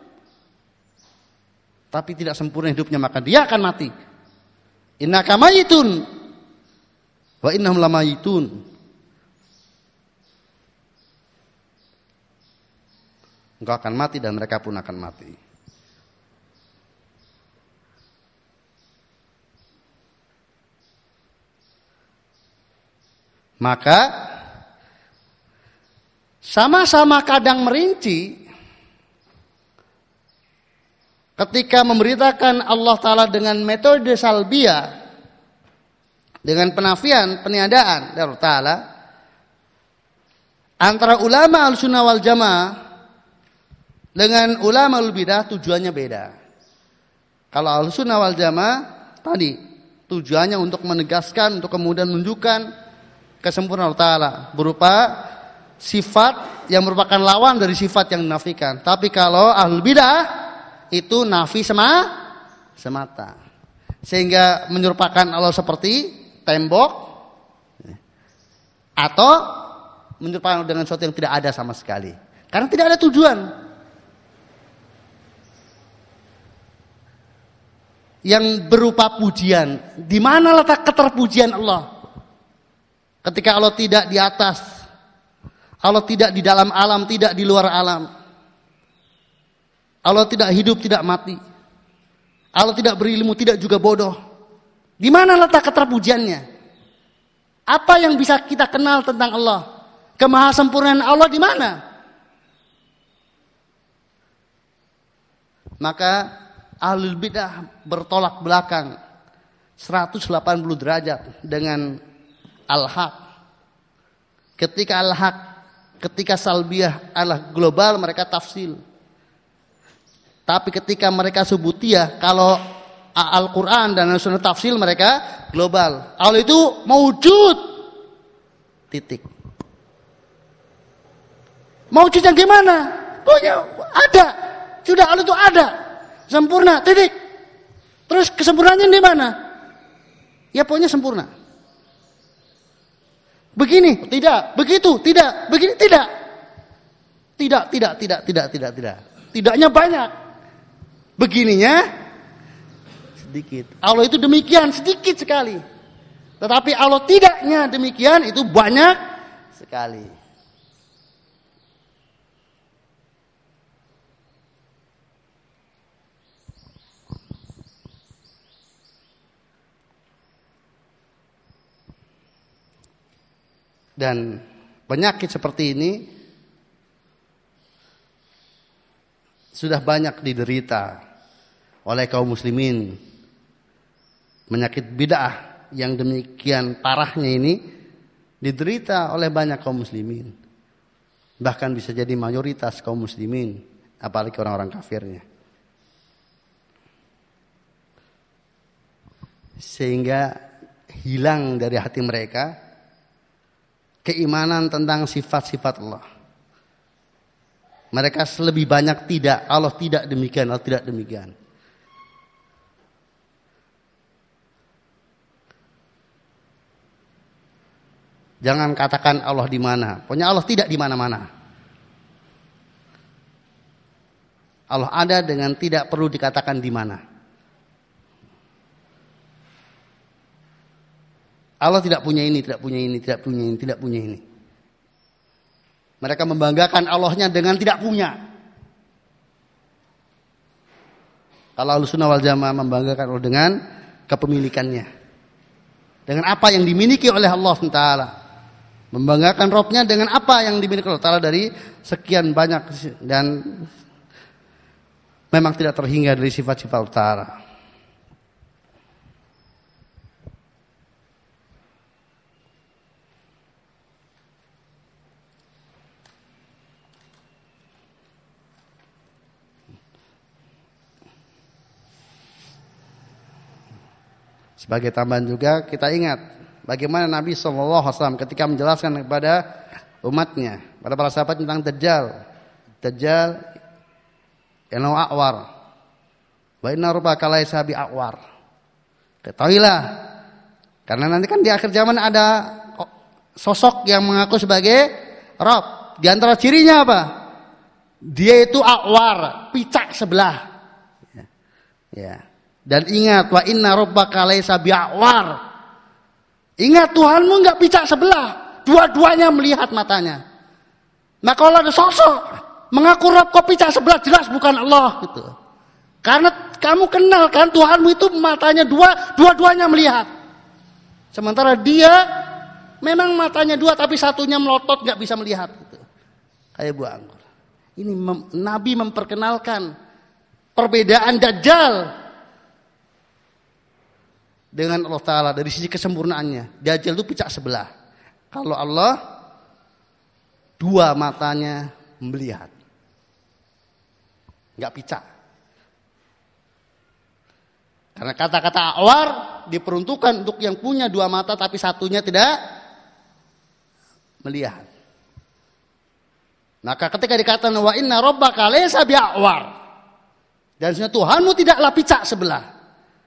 tapi tidak sempurna hidupnya, maka dia akan mati. Innaka mayitun wa innahum lamayitun. Engkau akan mati dan mereka pun akan mati. Maka sama-sama kadang merinci ketika memberitakan Allah Ta'ala dengan metode salbiyah, dengan penafian, peniadaan dari Allah Ta'ala, antara ulama al-sunnah wal jamaah dengan ulama al-bidah tujuannya beda. Kalau al-sunnah wal jamaah tadi tujuannya untuk menegaskan, untuk kemudian menunjukkan kesempurnaan Allah Ta'ala berupa sifat yang merupakan lawan dari sifat yang dinafikan. Tapi kalau ahlul bidah itu nafi sema, semata. Sehingga menyerupakan Allah seperti tembok atau menyerupakan dengan sesuatu yang tidak ada sama sekali. Karena tidak ada tujuan. Yang berupa pujian. Di mana letak keterpujian Allah? Ketika Allah tidak di atas, Allah tidak di dalam alam, tidak di luar alam. Allah tidak hidup, tidak mati. Allah tidak berilmu, tidak juga bodoh. Di mana letak keterpujiannya? Apa yang bisa kita kenal tentang Allah? Kemahasempurnaan Allah di mana? Maka ahlul bidah bertolak belakang seratus delapan puluh derajat dengan al-haq. Ketika al-haq, ketika salbiyah adalah global, mereka tafsil. Tapi ketika mereka subutiyah, kalau Al-Quran dan Sunnah tafsil, mereka global. Allah itu mawujud, titik. Mawujud yang gimana? Pokoknya ada, sudah Allah itu ada, sempurna, titik. Terus kesempurnaannya di mana? Ya pokoknya sempurna. Begini, tidak. Begitu, tidak. Begini, tidak. Tidak, tidak, tidak, tidak, tidak, tidak. Tidaknya banyak. Begininya sedikit. Allah itu demikian, sedikit sekali. Tetapi Allah tidaknya demikian, itu banyak sekali. Dan penyakit seperti ini sudah banyak diderita oleh kaum muslimin. Penyakit bid'ah yang demikian parahnya ini diderita oleh banyak kaum muslimin. Bahkan bisa jadi mayoritas kaum muslimin, apalagi orang-orang kafirnya. Sehingga hilang dari hati mereka keimanan tentang sifat-sifat Allah. Mereka lebih banyak tidak, Allah tidak demikian, Allah tidak demikian. Jangan katakan Allah di mana. Pokoknya Allah tidak di mana-mana. Allah ada dengan tidak perlu dikatakan di mana. Allah tidak punya ini, tidak punya ini, tidak punya ini, tidak punya ini. Mereka membanggakan Allahnya dengan tidak punya. Kalau Ahlussunnah wal Jamaah membanggakan Allah dengan kepemilikannya. Dengan apa yang dimiliki oleh Allah subhanahu wa taala. Membanggakan Robnya dengan apa yang dimiliki Allah Ta'ala dari sekian banyak. Dan memang tidak terhingga dari sifat-sifat Allah Ta'ala. Sebagai tambahan juga kita ingat bagaimana Nabi shallallahu alaihi wasallam ketika menjelaskan kepada umatnya, pada para sahabat tentang Dajjal. Dajjal innahu a'war wa inna rabbaka laisa bi'awar. Ketahuilah, karena nanti kan di akhir zaman ada sosok yang mengaku sebagai Rabb. Di antara cirinya apa? Dia itu a'war, picak sebelah. Ya. Ya. Dan ingat, wa inna rabbaka laisa bi'awar. Ingat, Tuhanmu enggak picak sebelah, dua-duanya melihat matanya. Nah kalau ada sosok mengaku Rabb kok picak sebelah, jelas bukan Allah gitu. Karena kamu kenal kan Tuhanmu itu matanya dua, dua-duanya melihat. Sementara dia memang matanya dua tapi satunya melotot enggak bisa melihat gitu. Kayak buah anggur. Ini mem- Nabi memperkenalkan perbedaan Dajjal dengan Allah Ta'ala dari sisi kesempurnaannya. Dajjal itu picak sebelah. Kalau Allah dua matanya melihat. Enggak picak. Karena kata-kata awar diperuntukkan untuk yang punya dua mata tapi satunya tidak melihat. Maka ketika dikatakan wa inna rabbaka laysa bi'awar, dan sesungguhnya Tuhanmu tidaklah picak sebelah.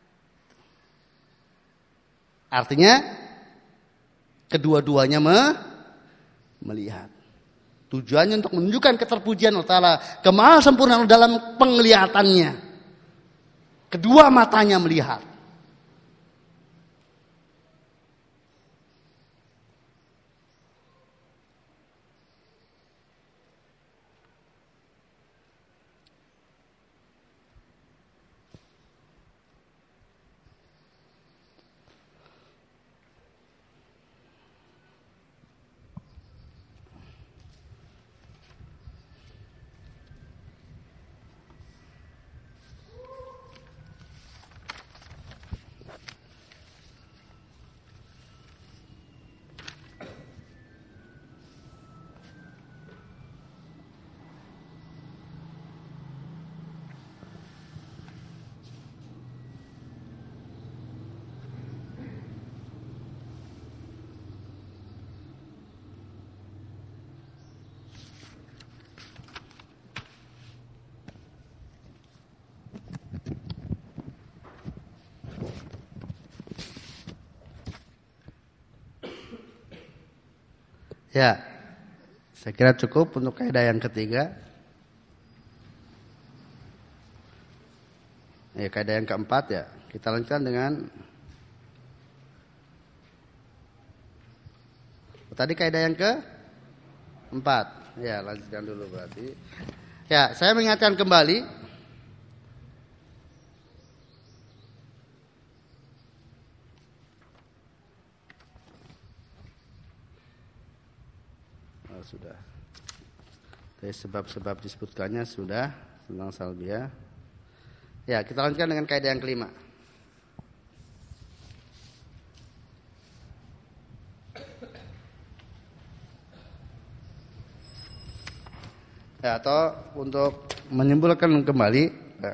Artinya kedua-duanya me, melihat. Tujuannya untuk menunjukkan keterpujian Allah Ta'ala, kemahasempurnaan dalam penglihatannya. Kedua matanya melihat. Ya, saya kira cukup untuk kaidah yang ketiga. Ya, kaidah yang keempat ya. Kita lanjutkan dengan tadi kaidah yang keempat. Ya, lanjutkan dulu berarti. Ya, saya mengingatkan kembali sudah. Dari sebab-sebab disebutkannya sudah tentang salbiyah. Ya, kita lanjutkan dengan kaidah yang kelima. Ya, atau untuk menyimpulkan kembali, ya.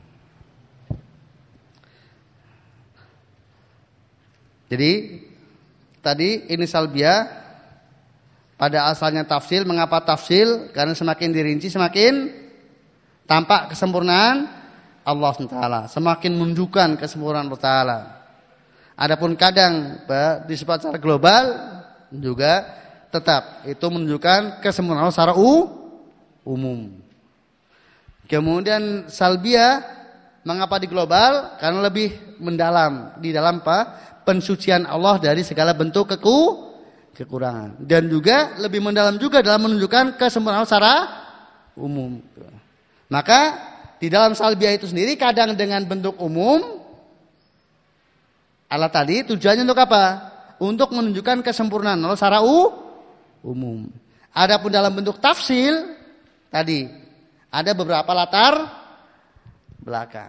Jadi tadi ini salbiyah pada asalnya tafsil. Mengapa tafsil? Karena semakin dirinci semakin tampak kesempurnaan Allah subhanahu wa taala, semakin menunjukkan kesempurnaan Allah taala. Adapun kadang disebut secara global juga tetap itu menunjukkan kesempurnaan secara umum. Kemudian salbiyah mengapa di global? Karena lebih mendalam di dalam apa? Pensucian Allah dari segala bentuk keku kekurangan, dan juga lebih mendalam juga dalam menunjukkan kesempurnaan secara umum. Maka di dalam salbiyah itu sendiri kadang dengan bentuk umum alat tadi tujuannya untuk apa? Untuk menunjukkan kesempurnaan Allah secara umum. Adapun dalam bentuk tafsil tadi ada beberapa latar belakang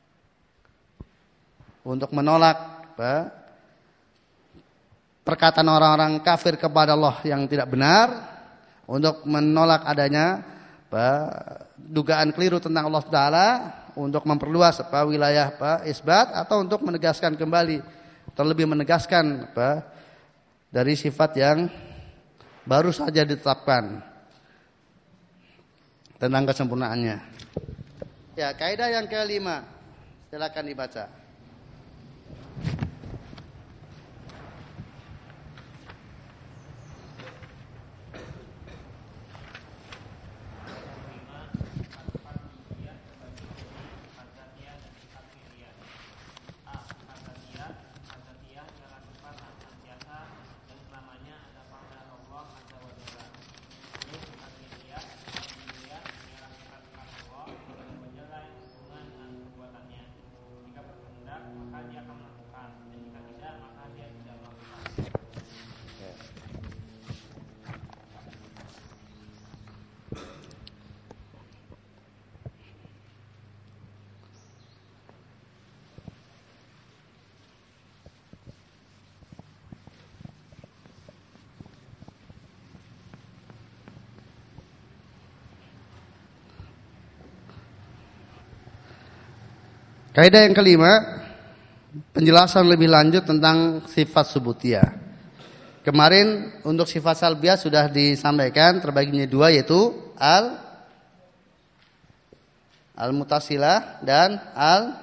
untuk menolak apa, perkataan orang-orang kafir kepada Allah yang tidak benar, untuk menolak adanya apa, dugaan keliru tentang Allah Taala, untuk memperluas apa, wilayah apa, isbat, atau untuk menegaskan kembali, terlebih menegaskan apa, dari sifat yang baru saja ditetapkan tentang kesempurnaannya. Ya, kaidah yang kelima, silakan dibaca. Kaidah yang kelima, penjelasan lebih lanjut tentang sifat subutiyah. Kemarin untuk sifat salbiyah sudah disampaikan, terbagi menjadi dua, yaitu al al mutasilah dan al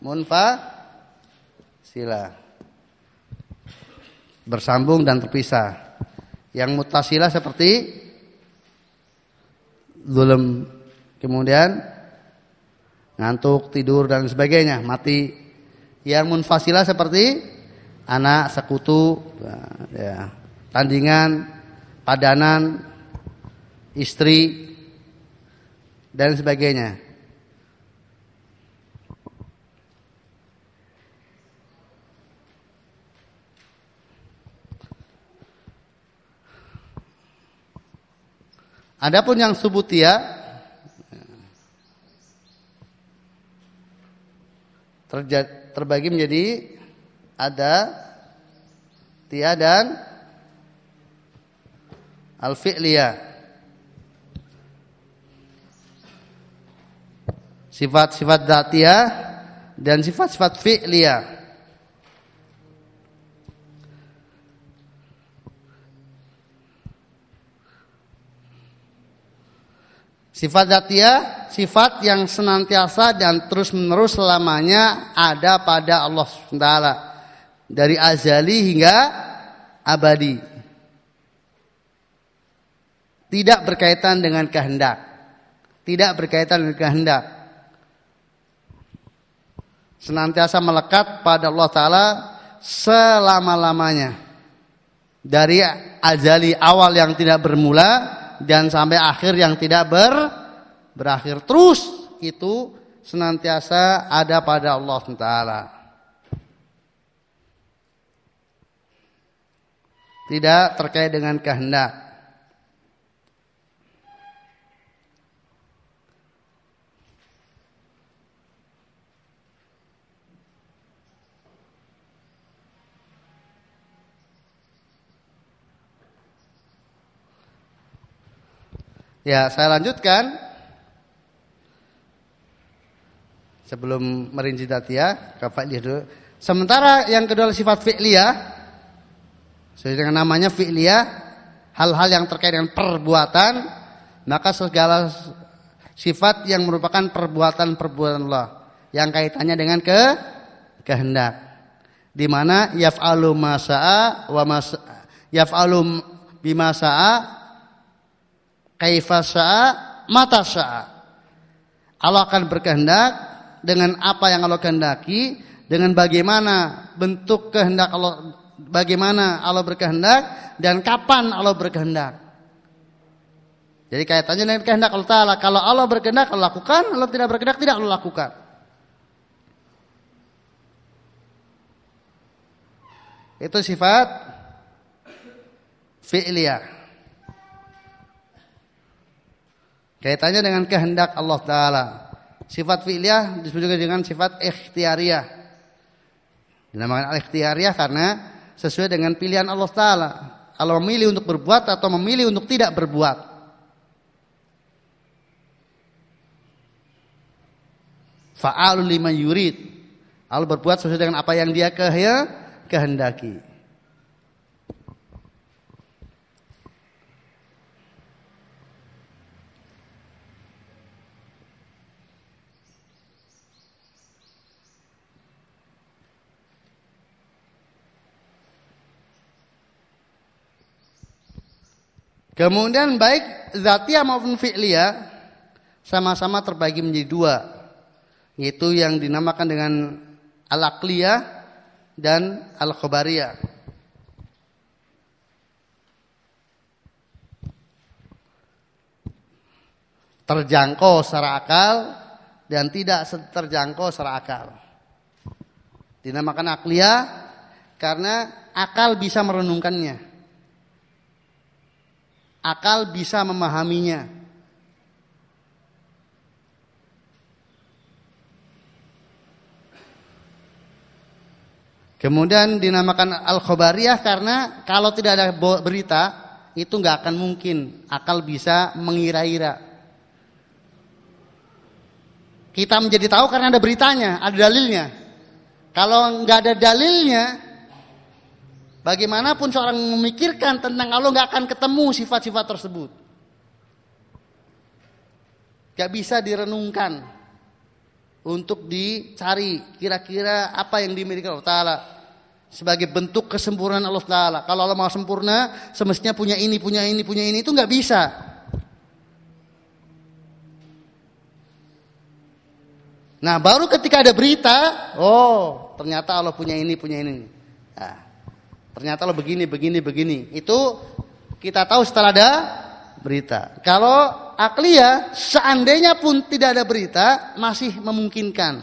munfasilah, bersambung dan terpisah. Yang mutasilah seperti zulm, kemudian ngantuk, tidur dan sebagainya, mati. Yang munfasilah seperti anak, sekutu, ya, tandingan, padanan, istri dan sebagainya. Adapun yang subutiyah terbagi menjadi ada, tia dan al-fi'liyah. Sifat-sifat dzatiyah dan sifat-sifat fi'liyah. Sifat dzatiyah, sifat yang senantiasa dan terus-menerus selamanya ada pada Allah subhanahu wa taala, dari azali hingga abadi. Tidak berkaitan dengan kehendak. Tidak berkaitan dengan kehendak. Senantiasa melekat pada Allah taala selama-lamanya. Dari azali, awal yang tidak bermula, dan sampai akhir yang tidak ber, berakhir, terus itu senantiasa ada pada Allah subhanahu wa taala. Tidak terkait dengan kehendak. Ya, saya lanjutkan. Sebelum merinci dzatiyah, ke fi'liyah dulu. Sementara yang kedua sifat fi'liyah, sesuai dengan namanya fi'liyah, hal-hal yang terkait dengan perbuatan, maka segala sifat yang merupakan perbuatan-perbuatan Allah yang kaitannya dengan ke kehendak. Di mana yaf'alu ma syaa wa ma yaf'alu bima syaa kaifa syaa mata syaa. Allah akan berkehendak dengan apa yang Allah kehendaki, dengan bagaimana bentuk kehendak Allah, bagaimana Allah berkehendak dan kapan Allah berkehendak. Jadi kaitannya dengan kehendak Allah Ta'ala. Kalau Allah berkehendak Allah lakukan, Allah tidak berkehendak tidak Allah lakukan. Itu sifat fi'liyah. Kaitannya dengan kehendak Allah Ta'ala. Sifat fi'liyah disebut juga dengan sifat ikhtiyariyah. Dinamakan al-ikhtiyariyah karena sesuai dengan pilihan Allah Ta'ala. Allah memilih untuk berbuat atau memilih untuk tidak berbuat. Fa'alu liman yurid. Allah berbuat sesuai dengan apa yang dia kehendaki. Kemudian baik dzatiyah maupun fi'liyah sama-sama terbagi menjadi dua, yaitu yang dinamakan dengan al-aqliyah dan al-khabariyah. Terjangkau secara akal dan tidak terjangkau secara akal. Dinamakan aqliyah karena akal bisa merenungkannya. Akal bisa memahaminya. Kemudian dinamakan al-khabariyah karena kalau tidak ada berita itu nggak akan mungkin akal bisa mengira-ira. Kita menjadi tahu karena ada beritanya, ada dalilnya. Kalau nggak ada dalilnya, bagaimanapun seorang memikirkan tentang Allah nggak akan ketemu sifat-sifat tersebut. Gak bisa direnungkan untuk dicari kira-kira apa yang dimiliki Allah Ta'ala sebagai bentuk kesempurnaan Allah Ta'ala. Kalau Allah mau sempurna semestinya punya ini, punya ini, punya ini, itu gak bisa. Nah baru ketika ada berita, oh ternyata Allah punya ini, punya ini. Nah, ternyata Allah begini, begini, begini. Itu kita tahu setelah ada berita. Kalau akliyah, seandainya pun tidak ada berita, masih memungkinkan.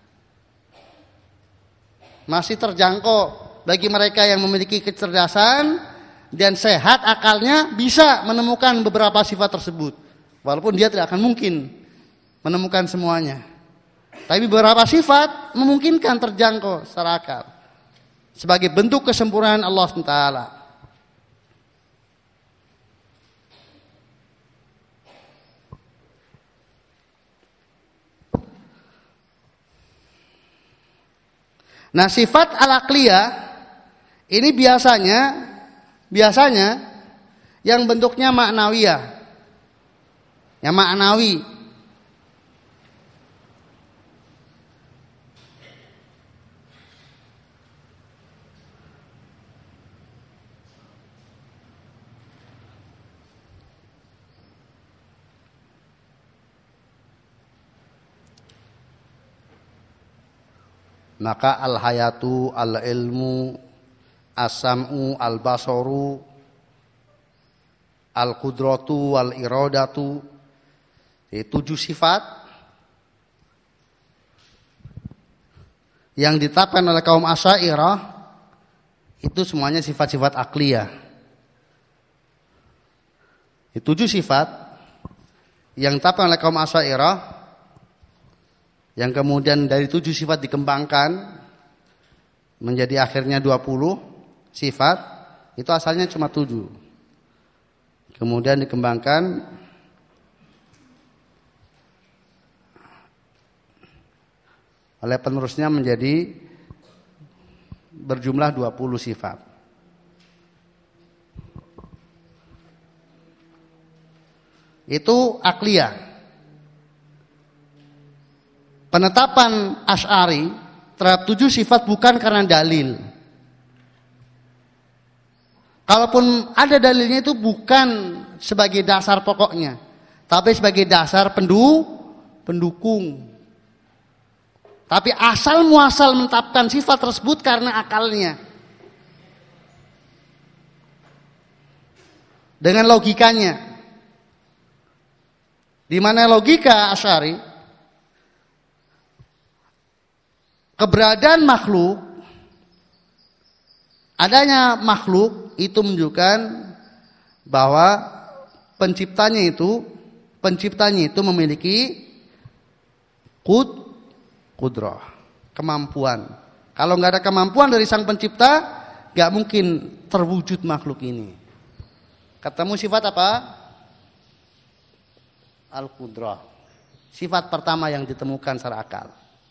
Masih terjangkau bagi mereka yang memiliki kecerdasan dan sehat akalnya bisa menemukan beberapa sifat tersebut. Walaupun dia tidak akan mungkin menemukan semuanya. Tapi beberapa sifat memungkinkan terjangkau secara akal. Sebagai bentuk kesempurnaan Allah subhanahu wa taala. Nah, sifat al-aqliyah ini biasanya biasanya yang bentuknya maknawiyah. Yang maknawi. Maka al-hayatu, al-ilmu, as-sam'u, al-basaru, al-qudratu, al-iradatu, tujuh sifat yang ditetapkan oleh kaum Asy'ariyah itu semuanya sifat-sifat akliyah. Tujuh sifat yang ditetapkan oleh kaum Asy'ariyah yang kemudian dari tujuh sifat dikembangkan menjadi akhirnya dua puluh sifat, itu asalnya cuma tujuh. Kemudian dikembangkan oleh penerusnya menjadi berjumlah dua puluh sifat. Itu akliyah. Penetapan Asy'ari terhadap tujuh sifat bukan karena dalil. Kalaupun ada dalilnya itu bukan sebagai dasar pokoknya, tapi sebagai dasar pendu, pendukung. Tapi asal muasal menetapkan sifat tersebut karena akalnya. Dengan logikanya. Di mana logika Asy'ari, keberadaan makhluk, adanya makhluk itu menunjukkan bahwa penciptanya itu, penciptanya itu memiliki kud, kudrah, kemampuan. Kalau nggak ada kemampuan dari sang pencipta, nggak mungkin terwujud makhluk ini. Ketemu sifat apa? Al-Qudrah. Sifat pertama yang ditemukan secara akal.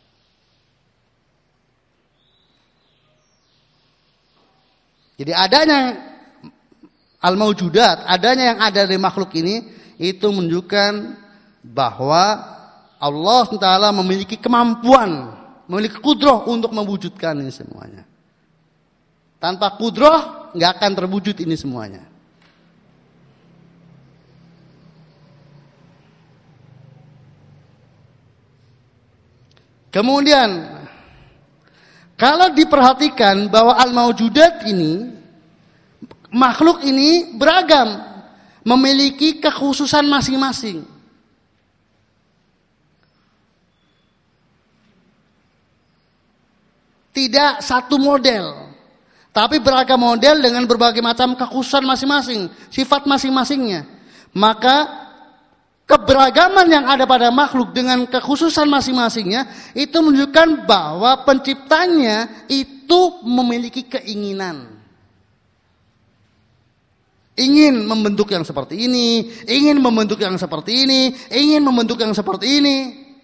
Jadi adanya al-maujudat, adanya yang ada dari makhluk ini, itu menunjukkan bahwa Allah Taala memiliki kemampuan, memiliki kudrah untuk mewujudkan ini semuanya. Tanpa kudrah nggak akan terwujud ini semuanya. Kemudian kalau diperhatikan bahwa al-maujudat ini, makhluk ini beragam, memiliki kekhususan masing-masing. Tidak satu model, tapi beragam model dengan berbagai macam kekhususan masing-masing, sifat masing-masingnya. Maka keberagaman yang ada pada makhluk dengan kekhususan masing-masingnya itu menunjukkan bahwa penciptanya itu memiliki keinginan. Ingin membentuk yang seperti ini, ingin membentuk yang seperti ini, ingin membentuk yang seperti ini.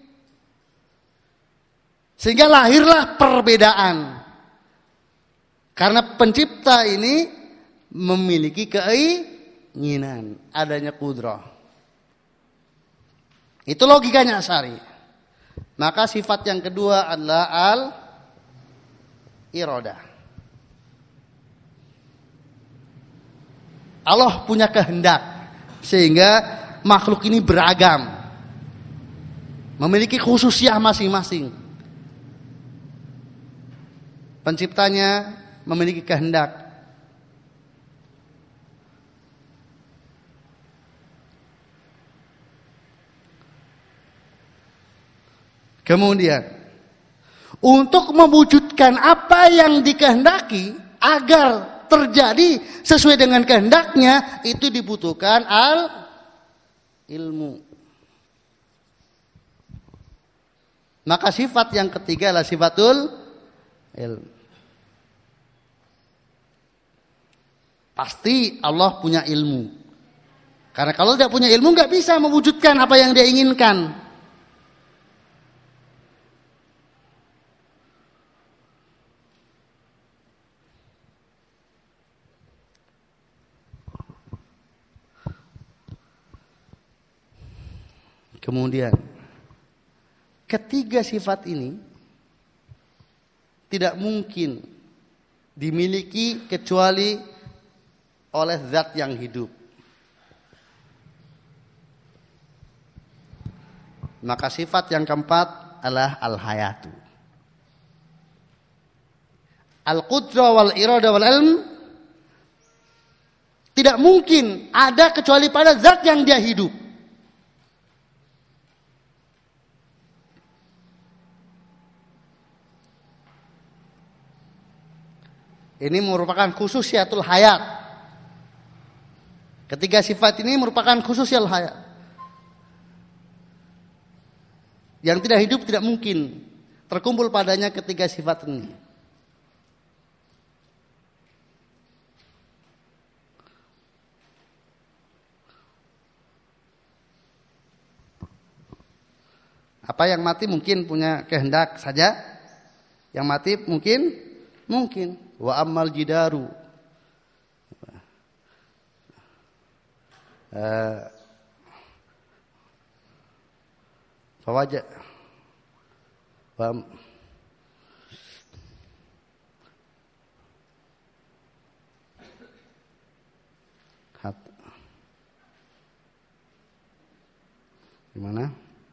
Sehingga lahirlah perbedaan. Karena pencipta ini memiliki keinginan, adanya kudrah. Itu logikanya Asy'ari. Maka sifat yang kedua adalah al-iradah. Allah punya kehendak sehingga makhluk ini beragam. Memiliki khususiyah masing-masing. Penciptanya memiliki kehendak. Kemudian, untuk mewujudkan apa yang dikehendaki agar terjadi sesuai dengan kehendaknya, itu dibutuhkan al ilmu. Maka sifat yang ketiga adalah sifatul ilmu. Pasti Allah punya ilmu. Karena kalau tidak punya ilmu nggak bisa mewujudkan apa yang dia inginkan. Kemudian ketiga sifat ini tidak mungkin dimiliki kecuali oleh zat yang hidup. Maka sifat yang keempat adalah al-hayatu. Al-qudrah wal irada wal ilm tidak mungkin ada kecuali pada zat yang dia hidup. Ini merupakan khususiatul hayat. Ketiga sifat ini merupakan khususiatul hayat. Yang tidak hidup tidak mungkin terkumpul padanya ketiga sifat ini. Apa yang mati mungkin punya kehendak saja? Yang mati mungkin mungkin. Wa ammal jidaru. Uh, Fawajad wa hat gimana?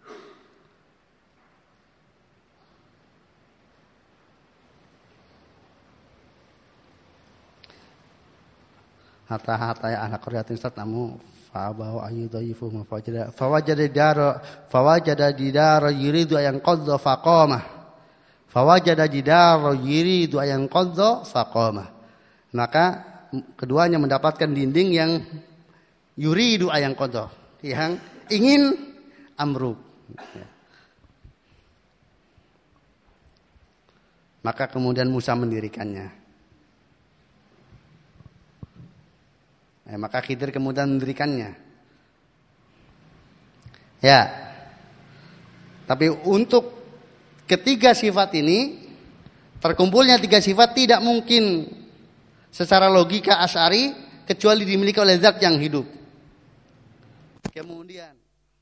Hatta-hatta ya anak Qur'atin satamu fa'abahu ayyudhayifu mafajada fawajada didara fawajada didara yuridu ayan qadza faqama fawajada didara yuridu ayan qadza faqama. Maka keduanya mendapatkan dinding yang yuridu ayan qadza, yang ingin amruk. Maka kemudian Musa mendirikannya. Eh, maka Khidir kemudian mendirikannya. Ya. Tapi untuk ketiga sifat ini, terkumpulnya tiga sifat tidak mungkin secara logika Asy'ari kecuali dimiliki oleh zat yang hidup. Kemudian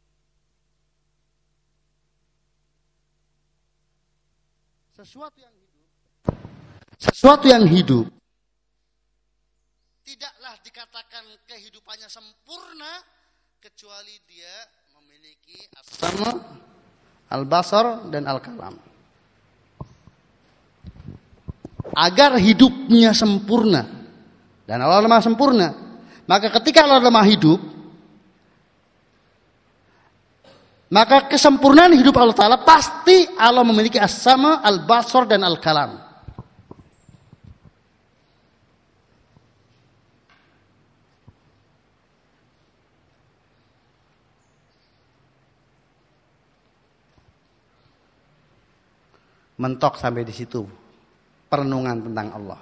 sesuatu yang hidup, sesuatu yang hidup tidaklah dikatakan kehidupannya sempurna kecuali dia memiliki as-sama, al-basar dan al-kalam. Agar hidupnya sempurna, dan Allah Maha sempurna, maka ketika Allah Maha hidup, maka kesempurnaan hidup Allah Ta'ala pasti Allah memiliki as-sama, al-basar dan al-kalam. Mentok sampai di situ perenungan tentang Allah.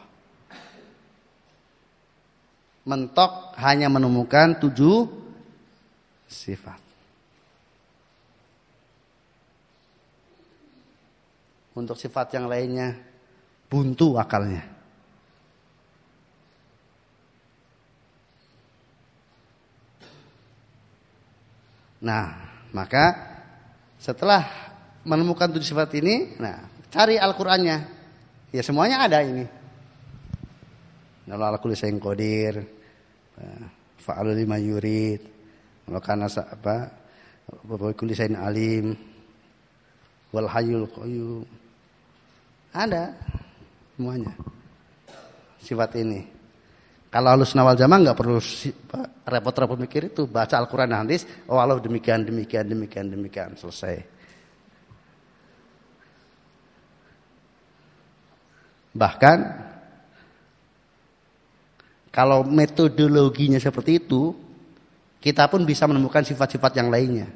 Mentok hanya menemukan tujuh sifat. Untuk sifat yang lainnya buntu akalnya. Nah, maka setelah menemukan tujuh sifat ini, nah cari Al-Qur'annya. Ya semuanya ada ini. Ala kulli syai'in qadir. Fa'alul lima yurid. Wa kana apa? Wa kulli syai'in alim. Wal hayyul qayyum. Ada semuanya. Sifat ini. Kalau Ahlussunnah wal Jamaah enggak perlu repot-repot mikir itu, baca Al-Qur'an dan hadis, oh Allah demikian demikian demikian demikian, selesai. Bahkan kalau metodologinya seperti itu, kita pun bisa menemukan sifat-sifat yang lainnya.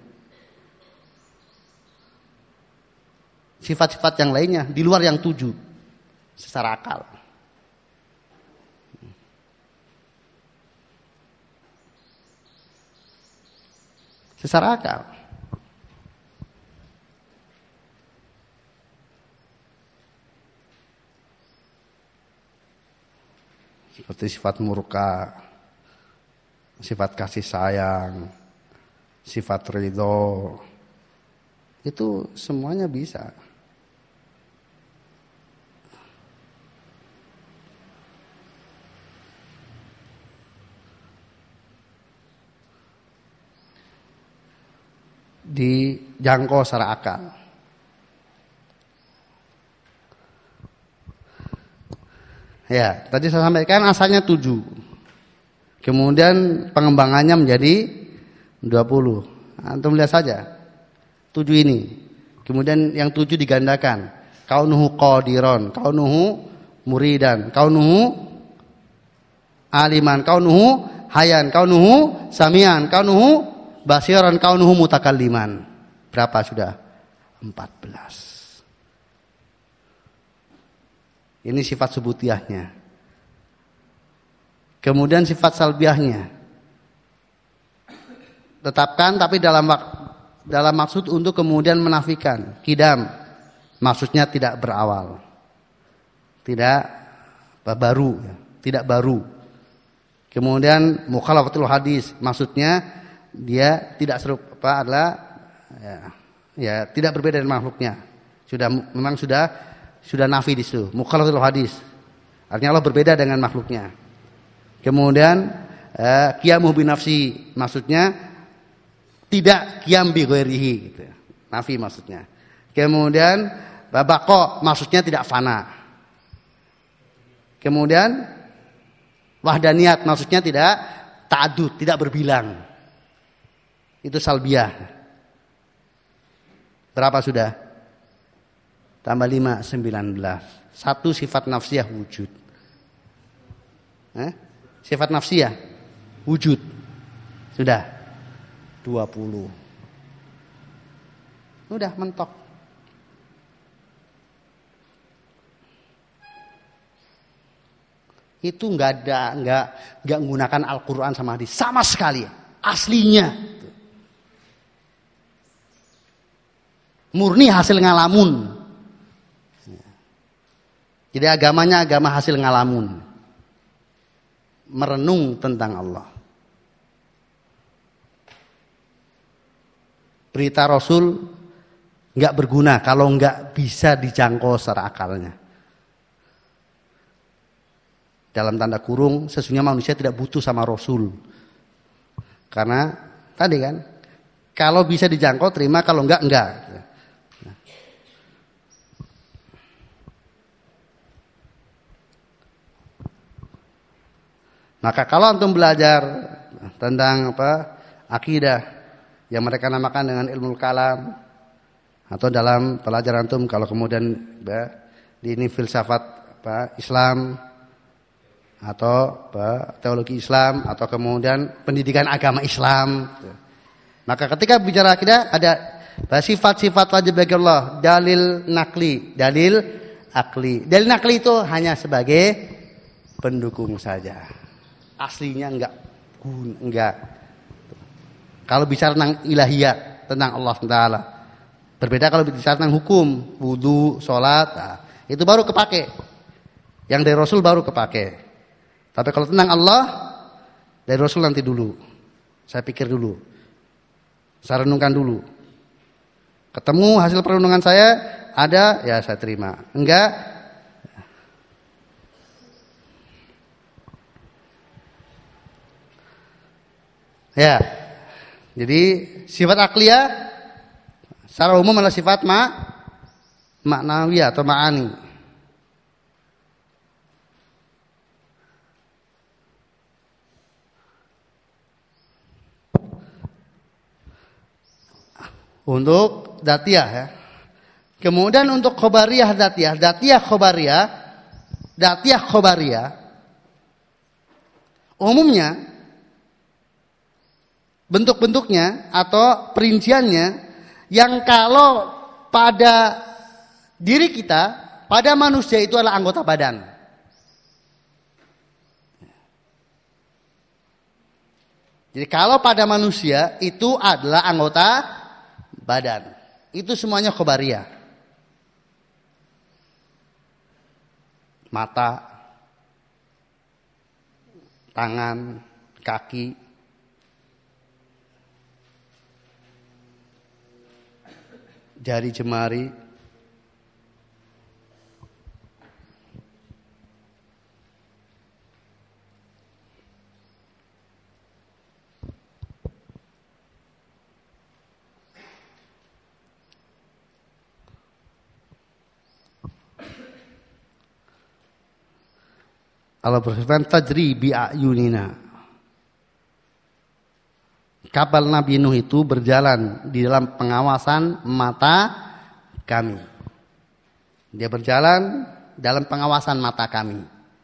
Sifat-sifat yang lainnya di luar yang tujuh secara akal. Secara akal. Seperti sifat murka, sifat kasih sayang, sifat ridho, itu semuanya bisa. Dijangkau secara akal. Ya, tadi saya sampaikan asalnya tujuh. Kemudian pengembangannya menjadi dua puluh. Antum lihat saja. Tujuh ini. Kemudian yang tujuh digandakan. Kaunuhu qadiron, kaunuhu muridan, kaunuhu aliman, kaunuhu hayan, kaunuhu samian, kaunuhu basiran, kaunuhu mutakalliman. Berapa sudah? empat belas. Ini sifat subutiyahnya. Kemudian sifat salbiahnya. Tetapkan tapi dalam dalam maksud untuk kemudian menafikan. Kidam maksudnya tidak berawal. Tidak baru, tidak baru. Kemudian mukhalafatul hadis maksudnya dia tidak serupa adalah ya, ya tidak berbeda dengan makhluknya. Sudah memang sudah sudah nafi di situ. Mukhalafatul hadis artinya Allah berbeda dengan makhluknya. Kemudian eh, qiyamuh bi nafsi maksudnya tidak qiyam bi ghairihi gitu. Nafi maksudnya. Kemudian baqa maksudnya tidak fana. Kemudian wahdaniyat maksudnya tidak ta'adud, tidak berbilang. Itu salbiyah. Berapa sudah? Tambah lima, sembilan belas. Satu sifat nafsiyah wujud. Eh? Sifat nafsiyah wujud. Sudah. Dua puluh. Udah mentok. Itu nggak ada, nggak nggak menggunakan Al-Quran sama hadis sama sekali, aslinya. Murni hasil ngalamun. Jadi agamanya agama hasil ngalamun. Merenung tentang Allah. Berita Rasul nggak berguna kalau nggak bisa dijangkau secara akalnya. Dalam tanda kurung, sesungguhnya manusia tidak butuh sama Rasul. Karena tadi kan, kalau bisa dijangkau terima, kalau enggak enggak. Maka kalau antum belajar tentang apa akidah yang mereka namakan dengan ilmu kalam, atau dalam pelajaran antum kalau kemudian ya, di ini filsafat apa, Islam atau apa, teologi Islam atau kemudian pendidikan agama Islam, maka ketika bicara akidah ada sifat-sifat wajib bagi Allah, dalil nakli, dalil akli. Dalil nakli itu hanya sebagai pendukung saja. Aslinya enggak enggak. Kalau bicara tentang ilahiyat, tentang Allah Taala. Berbeda kalau bicara tentang hukum, wudu, sholat, nah, itu baru kepake. Yang dari Rasul baru kepake. Tapi kalau tentang Allah, dari Rasul nanti dulu. Saya pikir dulu. Saya renungkan dulu. Ketemu hasil perenungan saya, ada, ya saya terima. Enggak, ya, jadi sifat akliyah secara umum adalah sifat ma, maknawiyah atau ma'ani. Untuk datiyah ya. Kemudian untuk khobariyah datiyah, datiyah khobariyah, datiyah khobariyah, umumnya bentuk-bentuknya atau perinciannya yang kalau pada diri kita, pada manusia itu adalah anggota badan. Jadi kalau pada manusia itu adalah anggota badan. Itu semuanya khobariyah. Mata, tangan, kaki, jari jemari, Allah berfirman tajri bi ayunina. Kapal Nabi Nuh itu berjalan di dalam pengawasan mata kami. Dia berjalan dalam pengawasan mata kami.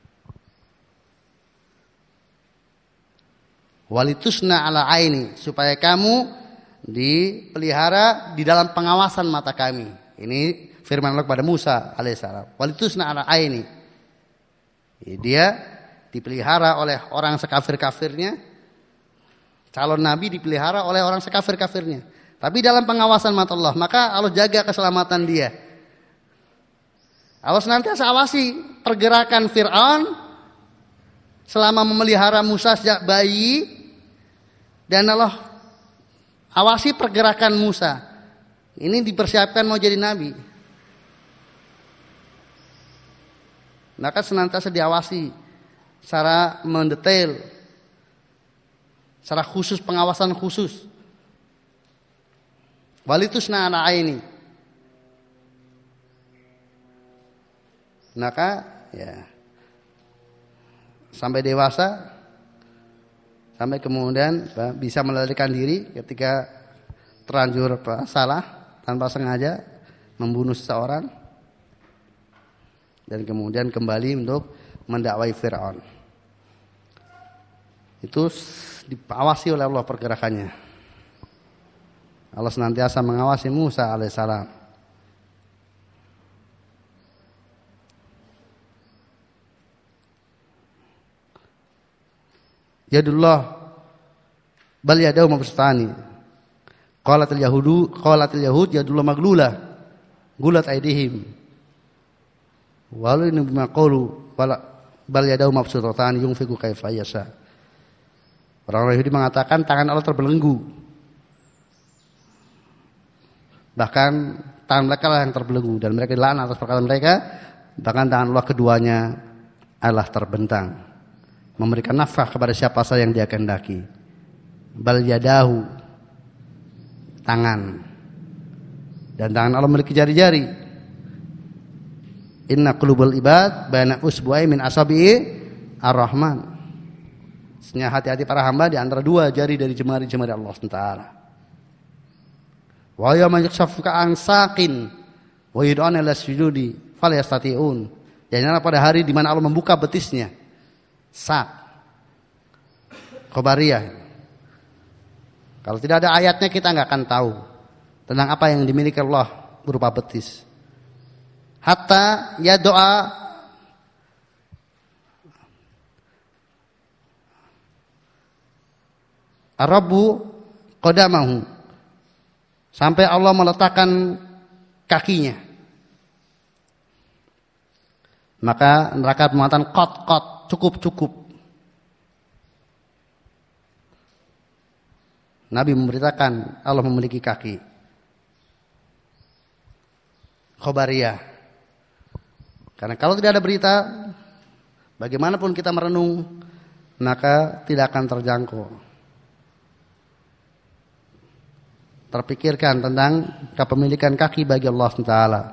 Walitusna ala aini, supaya kamu dipelihara di dalam pengawasan mata kami. Ini firman Allah kepada Musa alaihissalam. Walitusna ala aini. Dia dipelihara oleh orang sekafir-kafirnya. Calon nabi dipelihara oleh orang sekafir-kafirnya. tapi dalam pengawasan mata Allah. Maka Allah jaga keselamatan dia. Allah senantiasa awasi pergerakan Fir'aun selama memelihara Musa sejak bayi, dan Allah awasi pergerakan Musa. Ini dipersiapkan mau jadi nabi. Maka senantiasa diawasi secara mendetail, secara khusus, pengawasan khusus. Walitusna ala aini. Maka ya sampai dewasa, sampai kemudian bisa melarikan diri ketika terlanjur salah tanpa sengaja membunuh seseorang, dan kemudian kembali untuk mendakwai Fir'aun. Itu diawasi oleh Allah pergerakannya. Allah senantiasa mengawasi Musa alaihissalam. Yadullah bal yadahu mabsutani. Qalatil yahudu qalatil yahud yadullah maglulah. Gulat aidihim. Walau ini bima qalu bal yadahu mabsutani yunfiqu kaifa yasha. Orang-orang Yahudi mengatakan tangan Allah terbelenggu. Bahkan tangan mereka lah yang terbelenggu, dan mereka dilaknat atas perkataan mereka. Bahkan tangan Allah keduanya adalah terbentang, memberikan nafkah kepada siapa saja yang dia kehendaki. Bal yadahu, tangan, dan tangan Allah memiliki jari-jari. Inna qulubal ibad baina usbu'ai min asabi'i ar-rahman. Sesungguhnya hati-hati para hamba di antara dua jari dari jemari-jemari Allah subhanahu wa taala. Wa yawma yakshafuka an saqin wa yud'una ila sujudi falyastati'un. Dan pada hari di mana Allah membuka betisnya. Sak. Khobariyah. Kalau tidak ada ayatnya kita enggak akan tahu tentang apa yang dimiliki Allah berupa betis. Hatta ya doa Ar-Rabbu qadamahu, sampai Allah meletakkan kakinya. Maka neraka mengatakan qat-qat, cukup-cukup. Nabi memberitakan Allah memiliki kaki. Khobariyah. Karena kalau tidak ada berita, bagaimanapun kita merenung, maka tidak akan terjangkau. Terpikirkan tentang kepemilikan kaki bagi Allah subhanahu wa taala.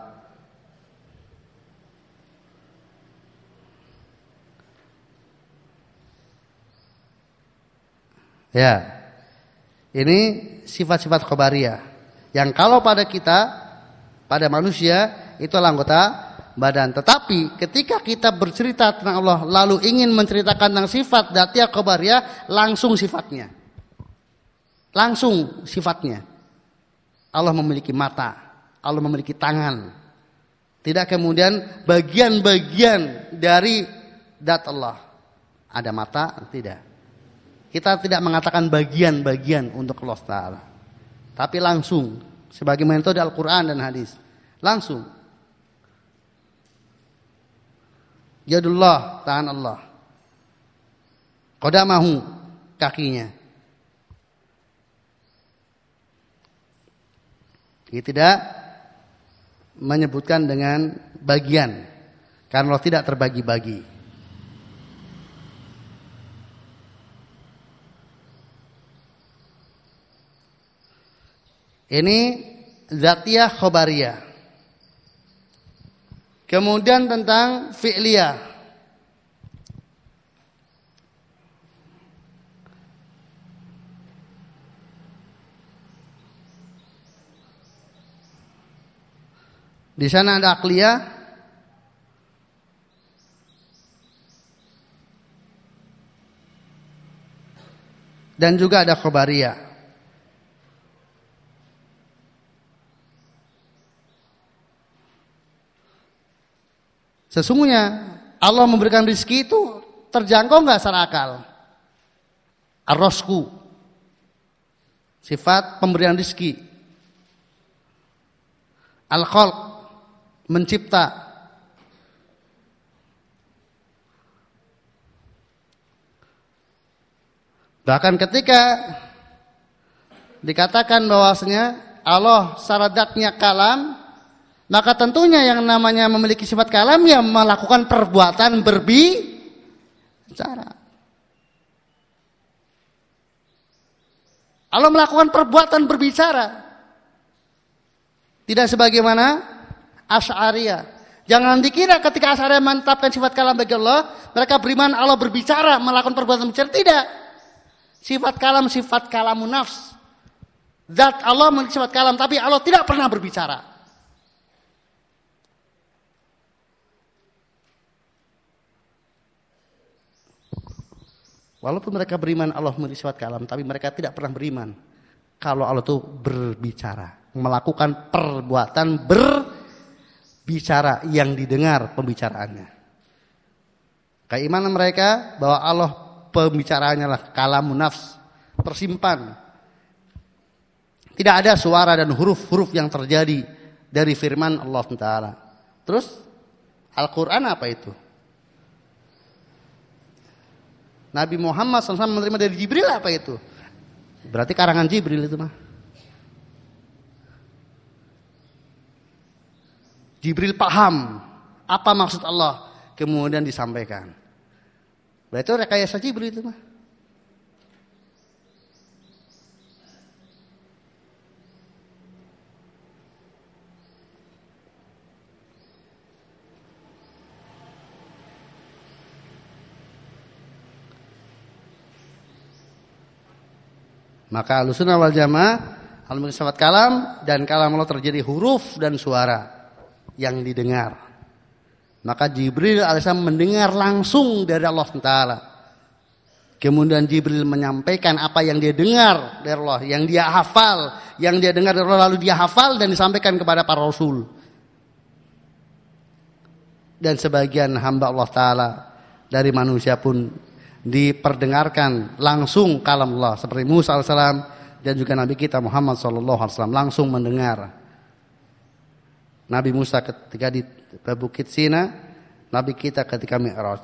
Ya, ini sifat-sifat khobariyah yang kalau pada kita, pada manusia itu adalah anggota badan. Tetapi ketika kita bercerita tentang Allah lalu ingin menceritakan tentang sifat dzatiyah khobariyah, langsung sifatnya, langsung sifatnya. Allah memiliki mata, Allah memiliki tangan. Tidak kemudian bagian-bagian dari zat Allah. Ada mata, tidak. Kita tidak mengatakan bagian-bagian untuk Allah Ta'ala. Tapi langsung, sebagaimana itu di Al-Quran dan hadis. Langsung. Yadullah, tangan Allah. Qadamahu, kakinya. Dia tidak menyebutkan dengan bagian, karena Allah tidak terbagi-bagi. Ini dzatiyah khobariyah. Kemudian tentang fi'liyah. Di sana ada akliyah, dan juga ada khobariyah. Sesungguhnya Allah memberikan rezeki itu terjangkau enggak secara akal? Ar-Rasku, sifat pemberian rezeki. Al-khalq, mencipta. Bahkan ketika dikatakan bahwasanya Allah secara zatnya kalam, maka tentunya yang namanya memiliki sifat kalam ya melakukan perbuatan berbicara. Allah melakukan perbuatan berbicara. Tidak sebagaimana Asy'ariyah. Jangan dikira ketika Asy'ariyah menetapkan sifat kalam bagi Allah, mereka beriman Allah berbicara, melakukan perbuatan berbicara. Tidak. Sifat kalam sifat kalamun nafs. Zat Allah memiliki sifat kalam, tapi Allah tidak pernah berbicara. Walaupun mereka beriman Allah memiliki sifat kalam, tapi mereka tidak pernah beriman kalau Allah itu berbicara, melakukan perbuatan berbicara yang didengar pembicaraannya. Keimanan mereka bahwa Allah pembicaraannya lah kalamun nafs, tersimpan. Tidak ada suara dan huruf-huruf yang terjadi dari firman Allah Taala. Terus Al-Quran apa itu? Nabi Muhammad shallallahu alaihi wasallam menerima dari Jibril apa itu? Berarti karangan Jibril itu mah. Jibril paham apa maksud Allah, kemudian disampaikan. Berarti itu rekayasa Jibril itu mah. Maka Ahlussunnah wal Jamaah al-memiliki sifat kalam, dan kalam Allah terjadi huruf dan suara yang didengar. Maka Jibril alaihissalam mendengar langsung dari Allah Taala. Kemudian Jibril menyampaikan apa yang dia dengar dari Allah, yang dia hafal, yang dia dengar dari Allah lalu dia hafal dan disampaikan kepada para rasul. Dan sebagian hamba Allah Taala dari manusia pun diperdengarkan langsung kalam Allah, seperti Musa alaihissalam dan juga Nabi kita Muhammad sallallahu alaihi wasallam langsung mendengar. Nabi Musa ketika di Bukit Sina, Nabi kita ketika Mi'raj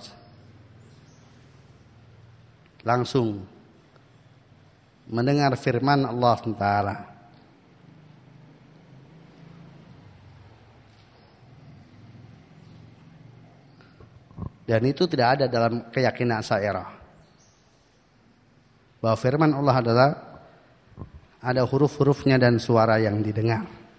langsung mendengar firman Allah Taala. Dan itu tidak ada dalam keyakinan Asy'ariyah. Bahwa firman Allah adalah ada huruf-hurufnya dan suara yang didengar.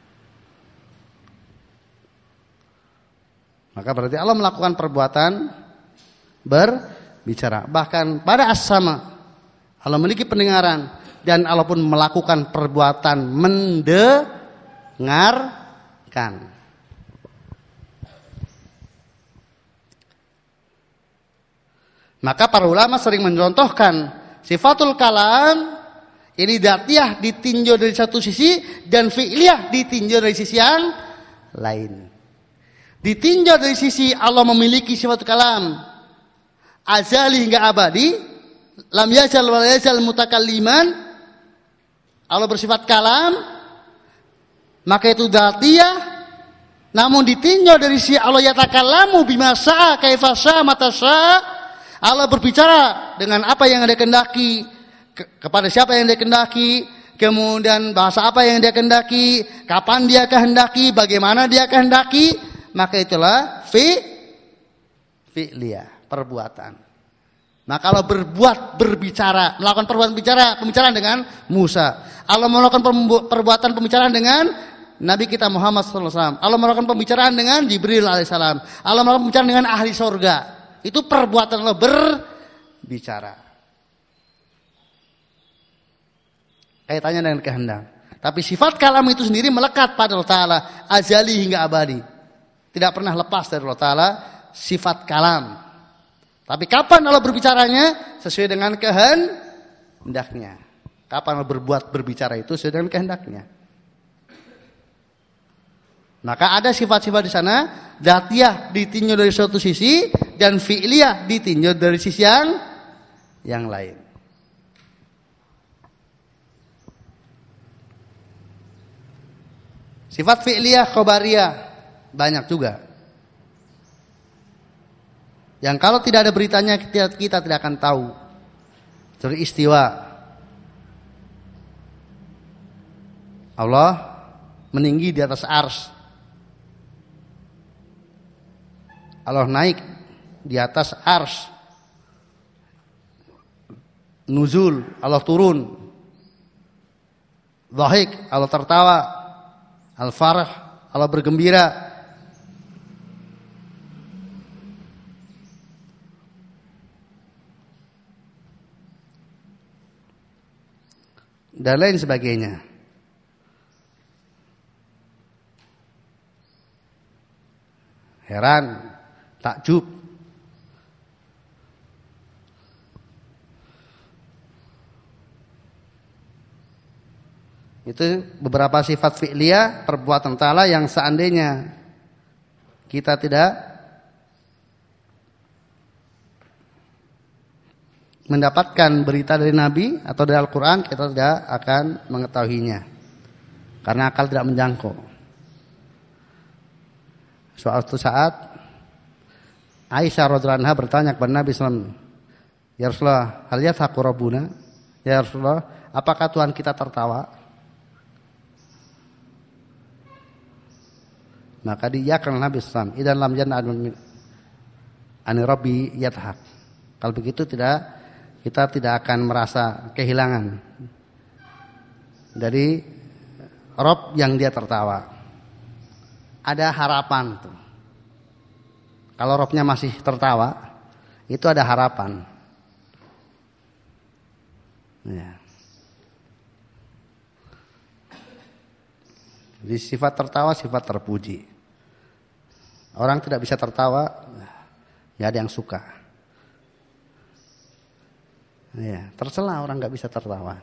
Maka berarti Allah melakukan perbuatan berbicara. Bahkan pada as-sama Allah memiliki pendengaran, dan Allah pun melakukan perbuatan mendengarkan. Maka para ulama sering mencontohkan sifatul kalam ini dzatiyah ditinjau dari satu sisi dan fi'liyah ditinjau dari sisi yang lain. Ditinjau dari sisi Allah memiliki sifatul kalam azali hingga abadi, lam yazal wa la yazal mutakalliman. Allah bersifat kalam, maka itu dzatiyah. Namun ditinjau dari sisi Allah yatakallamu bima syaa kaifa syaa mata syaa. Allah berbicara dengan apa yang dia kehendaki, ke- kepada siapa yang dia kehendaki, kemudian bahasa apa yang dia kehendaki, kapan dia kehendaki, bagaimana dia kehendaki, maka itulah fi fi'liyah, perbuatan. Nah, kalau berbuat berbicara, melakukan perbuatan bicara, pembicaraan dengan Musa. Allah melakukan perbuatan pembicaraan dengan Nabi kita Muhammad sallallahu alaihi wasallam. Allah melakukan pembicaraan dengan Jibril alaihissalam. Allah melakukan pembicaraan dengan ahli surga. Itu perbuatan Allah berbicara. Kaitannya dengan kehendak. Tapi sifat kalam itu sendiri melekat pada Allah Ta'ala. Azali hingga abadi. Tidak pernah lepas dari Allah Ta'ala sifat kalam. Tapi kapan Allah berbicaranya? Sesuai dengan kehendaknya. Kapan Allah berbuat berbicara itu sesuai dengan kehendaknya. Maka ada sifat-sifat di sana, dzatiyah ditinjau dari suatu sisi dan fi'liyah ditinjau dari sisi yang yang lain. Sifat fi'liyah, khobariyah banyak juga. Yang kalau tidak ada beritanya kita, kita tidak akan tahu. Seperti istiwa. Allah meninggi di atas ars. Allah naik di atas ars. Nuzul, Allah turun. Dhahik, Allah tertawa. Al-farah, Allah bergembira. Dan lain sebagainya. Heran, takjub. Itu beberapa sifat fi'liyah, perbuatan ta'ala yang seandainya kita tidak mendapatkan berita dari Nabi atau dari Al-Quran, kita tidak akan mengetahuinya. Karena akal tidak menjangkau. Suatu saat Aisyah radhiyallahu anha bertanya kepada Nabi shallallahu alaihi wasallam, "Ya Rasulullah, hal yadhaku rabbuna?" Ya Rasulullah, apakah Tuhan kita tertawa? Maka diiyakan Nabi shallallahu alaihi wasallam, "Idzan lam yan'ad an rabbi yadhak." Kalau begitu tidak kita tidak akan merasa kehilangan dari Rabb yang dia tertawa. Ada harapan tuh. Kalau Rabbnya masih tertawa, itu ada harapan. Ya. Jadi sifat tertawa, sifat terpuji. Orang tidak bisa tertawa, ya ada yang suka. Ya, tercela orang nggak bisa tertawa.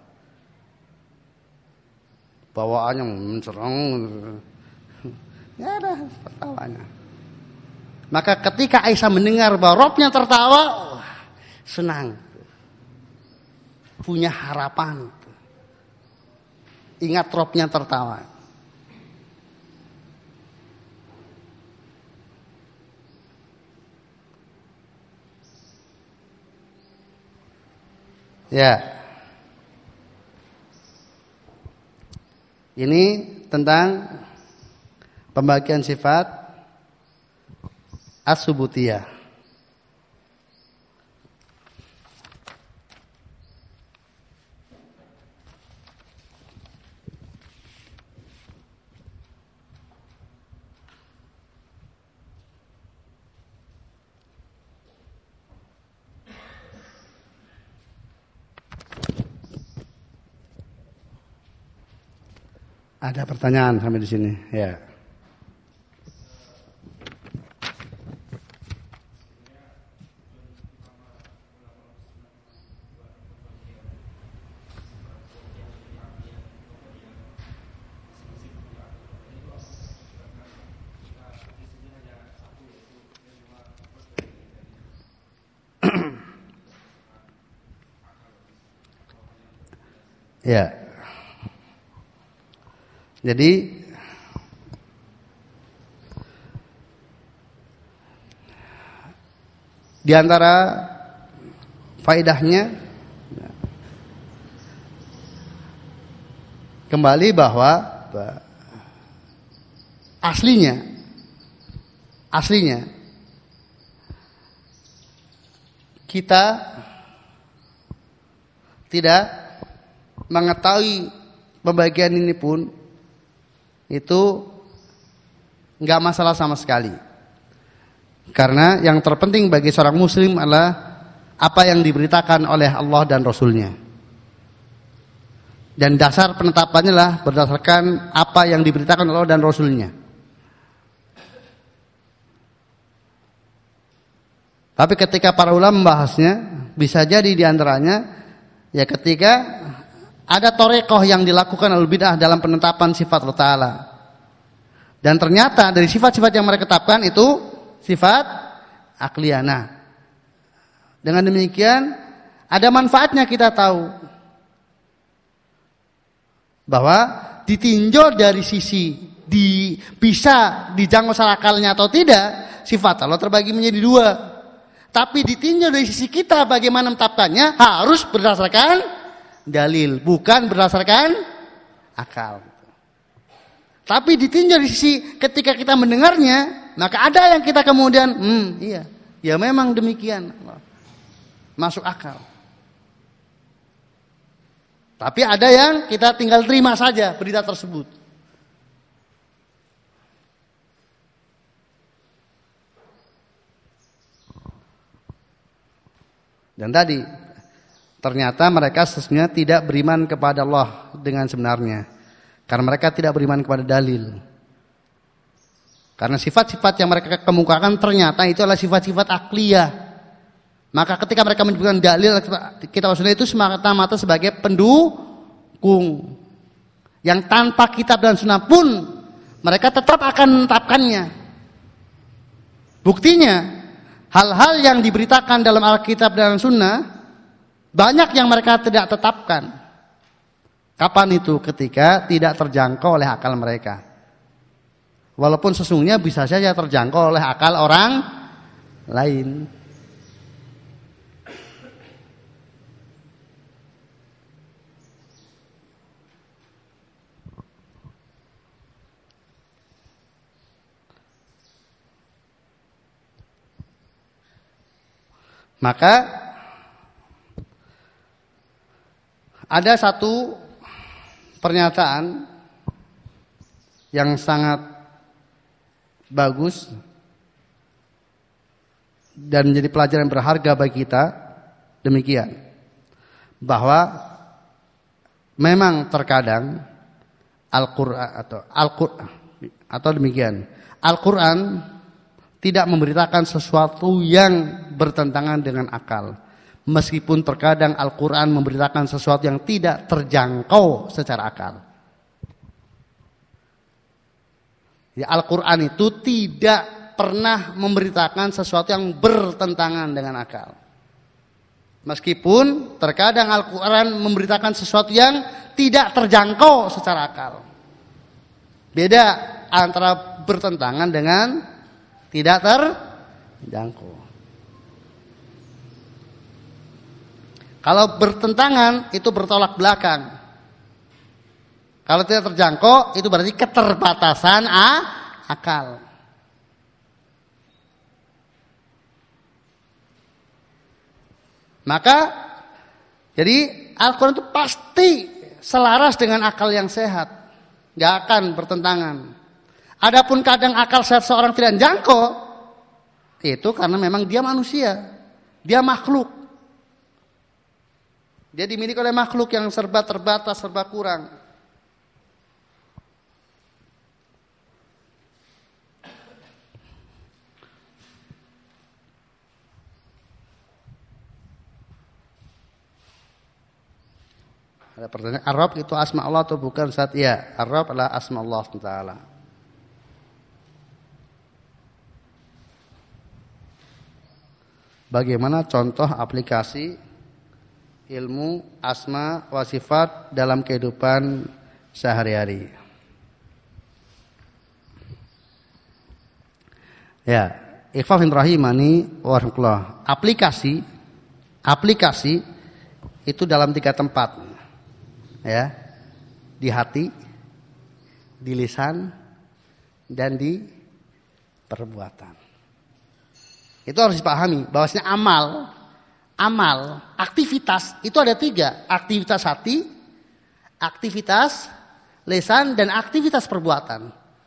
Bawaannya mencerong, ya ada tertawanya. Maka ketika Aisyah mendengar bahwa Robnya tertawa, wah, senang, punya harapan. Ingat Robnya tertawa. Ya, ini tentang pembagian sifat as-subutiyah. Ada pertanyaan sampai di sini, ya. Ya. Jadi di antara faedahnya kembali bahwa aslinya aslinya kita tidak mengetahui pembagian ini pun itu enggak masalah sama sekali. Karena yang terpenting bagi seorang muslim adalah apa yang diberitakan oleh Allah dan Rasulnya. Dan dasar penetapannya adalah berdasarkan apa yang diberitakan oleh Allah dan Rasulnya. Tapi ketika para ulama membahasnya, bisa jadi diantaranya ya ketika ada torekoh yang dilakukan oleh bid'ah dalam penetapan sifat Allah Ta'ala. Dan ternyata dari sifat-sifat yang mereka tetapkan itu sifat akliyana. Dengan demikian ada manfaatnya kita tahu bahwa ditinjau dari sisi di, bisa dijangkau secara akalnya atau tidak, sifat Allah terbagi menjadi dua. Tapi ditinjau dari sisi kita bagaimana menetapkannya harus berdasarkan dalil, bukan berdasarkan akal. Tapi ditinjau dari sisi ketika kita mendengarnya, maka ada yang kita kemudian, hmm iya, ya memang demikian, masuk akal. Tapi ada yang kita tinggal terima saja berita tersebut. Dan tadi ternyata mereka sesungguhnya tidak beriman kepada Allah dengan sebenarnya, karena mereka tidak beriman kepada dalil. Karena sifat-sifat yang mereka kemukakan ternyata itu adalah sifat-sifat akliyah. Maka ketika mereka menyebutkan dalil, kitab sunnah itu semata-mata sebagai pendukung yang tanpa kitab dan sunnah pun mereka tetap akan menetapkannya. Buktinya hal-hal yang diberitakan dalam Alkitab dan Sunnah banyak yang mereka tidak tetapkan. Kapan itu? Ketika tidak terjangkau oleh akal mereka. Walaupun sesungguhnya bisa saja terjangkau oleh akal orang lain. Maka ada satu pernyataan yang sangat bagus dan menjadi pelajaran berharga bagi kita, demikian, bahwa memang terkadang Al-Qur'an atau Al-Qur'an atau demikian, Al-Qur'an tidak memberitakan sesuatu yang bertentangan dengan akal. Meskipun terkadang Al-Quran memberitakan sesuatu yang tidak terjangkau secara akal. Ya, Al-Quran itu tidak pernah memberitakan sesuatu yang bertentangan dengan akal. Meskipun terkadang Al-Quran memberitakan sesuatu yang tidak terjangkau secara akal. Beda antara bertentangan dengan tidak terjangkau. Kalau bertentangan itu bertolak belakang. Kalau tidak terjangkau itu berarti keterbatasan a, akal. Maka jadi Al-Quran itu pasti selaras dengan akal yang sehat, gak akan bertentangan. Adapun kadang akal sehat seorang tidak jangkau, itu karena memang dia manusia, dia makhluk. Dia dimiliki oleh makhluk yang serba terbatas, serba kurang. Ada pertanyaan, Ar-Rabb itu asma Allah atau bukan? Saat ya, Ar-Rabb adalah asma Allah Taala. Bagaimana contoh aplikasi ilmu asma wa sifat dalam kehidupan sehari-hari? Ya, ikhwan rahimani wa rahmatullah. Aplikasi aplikasi itu dalam tiga tempat. Ya. Di hati, di lisan, dan di perbuatan. Itu harus dipahami bahwasanya amal, amal, aktivitas itu ada tiga, aktivitas hati, aktivitas lisan, dan aktivitas perbuatan.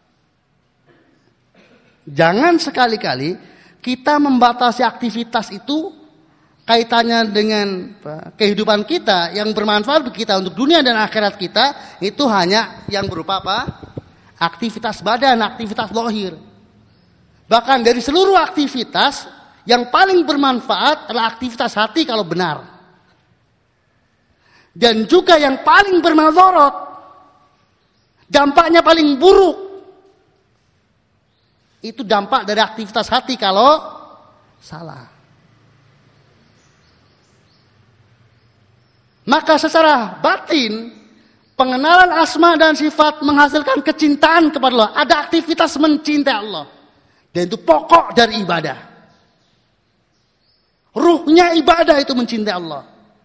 Jangan sekali-kali kita membatasi aktivitas itu kaitannya dengan kehidupan kita yang bermanfaat bagi kita untuk dunia dan akhirat kita, itu hanya yang berupa apa? Aktivitas badan, aktivitas zahir. Bahkan dari seluruh aktivitas yang paling bermanfaat adalah aktivitas hati kalau benar. Dan juga yang paling bermadarat, dampaknya paling buruk, itu dampak dari aktivitas hati kalau salah. Maka secara batin Pengenalan asma dan sifat menghasilkan kecintaan kepada Allah. Ada aktivitas mencintai Allah. Dan itu pokok dari ibadah. Ruhnya ibadah itu mencintai Allah.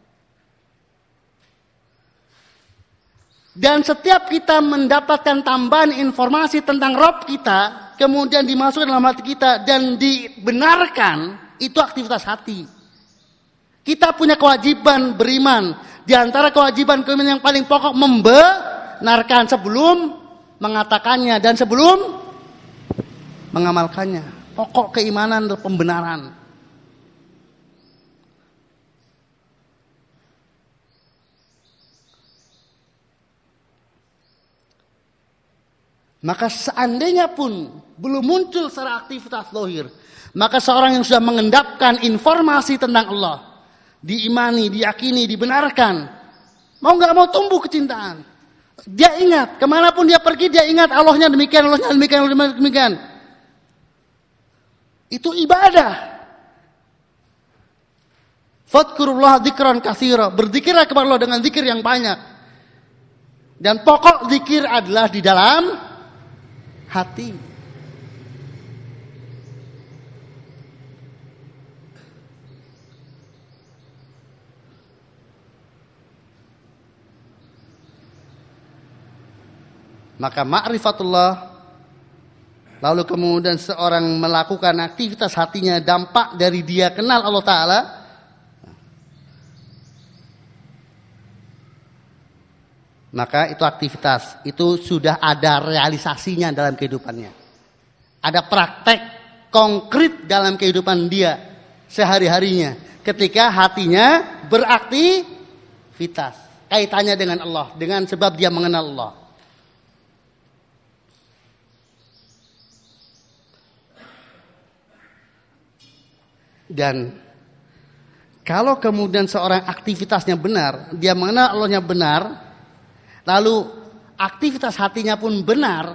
Dan setiap kita mendapatkan tambahan informasi tentang Rabb kita, kemudian dimasukkan dalam hati kita dan dibenarkan, itu aktivitas hati. Kita punya kewajiban beriman. Di antara kewajiban keimanan yang paling pokok, membenarkan sebelum mengatakannya dan sebelum mengamalkannya. Pokok keimanan adalah pembenaran. Maka seandainya pun belum muncul secara aktivitas zahir, maka seorang yang sudah mengendapkan informasi tentang Allah, diimani, diyakini, dibenarkan, mau nggak mau tumbuh kecintaan. Dia ingat, kemanapun dia pergi dia ingat Allahnya demikian, Allahnya demikian, Allahnya demikian. Itu ibadah. Fadhkurullah dzikran katsira, berzikirlah kepada Allah dengan zikir yang banyak. Dan pokok zikir adalah di dalam hati. Maka ma'rifatullah, lalu kemudian seorang melakukan aktivitas hatinya, dampak dari dia kenal Allah Ta'ala, maka itu aktivitas, itu sudah ada realisasinya dalam kehidupannya. Ada praktek konkret dalam kehidupan dia sehari-harinya ketika hatinya beraktivitas, kaitannya dengan Allah, dengan sebab dia mengenal Allah. Dan kalau kemudian seorang aktivitasnya benar, dia mengenal Allahnya benar, lalu aktivitas hatinya pun benar,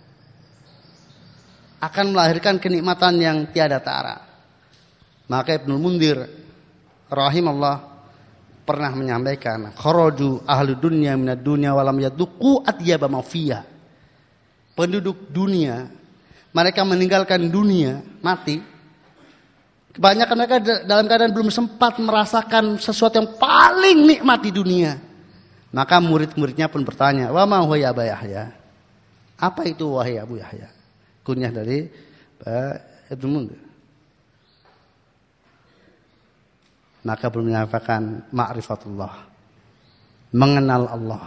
akan melahirkan kenikmatan yang tiada tara. Maka Ibnu Munzir rahimahullah pernah menyampaikan, kharaju ahli dunya minad dunya walam yaduqu atyaba ma fiha. Penduduk dunia, mereka meninggalkan dunia, mati. Kebanyakan mereka dalam keadaan belum sempat merasakan sesuatu yang paling nikmat di dunia. Maka murid-muridnya pun bertanya, wa ma huwa ya Abu Yahya? Apa itu wahai Abu Yahya? Kunyah dari uh, Ibnu Munzir. Maka belum menyampaikan ma'rifatullah, mengenal Allah.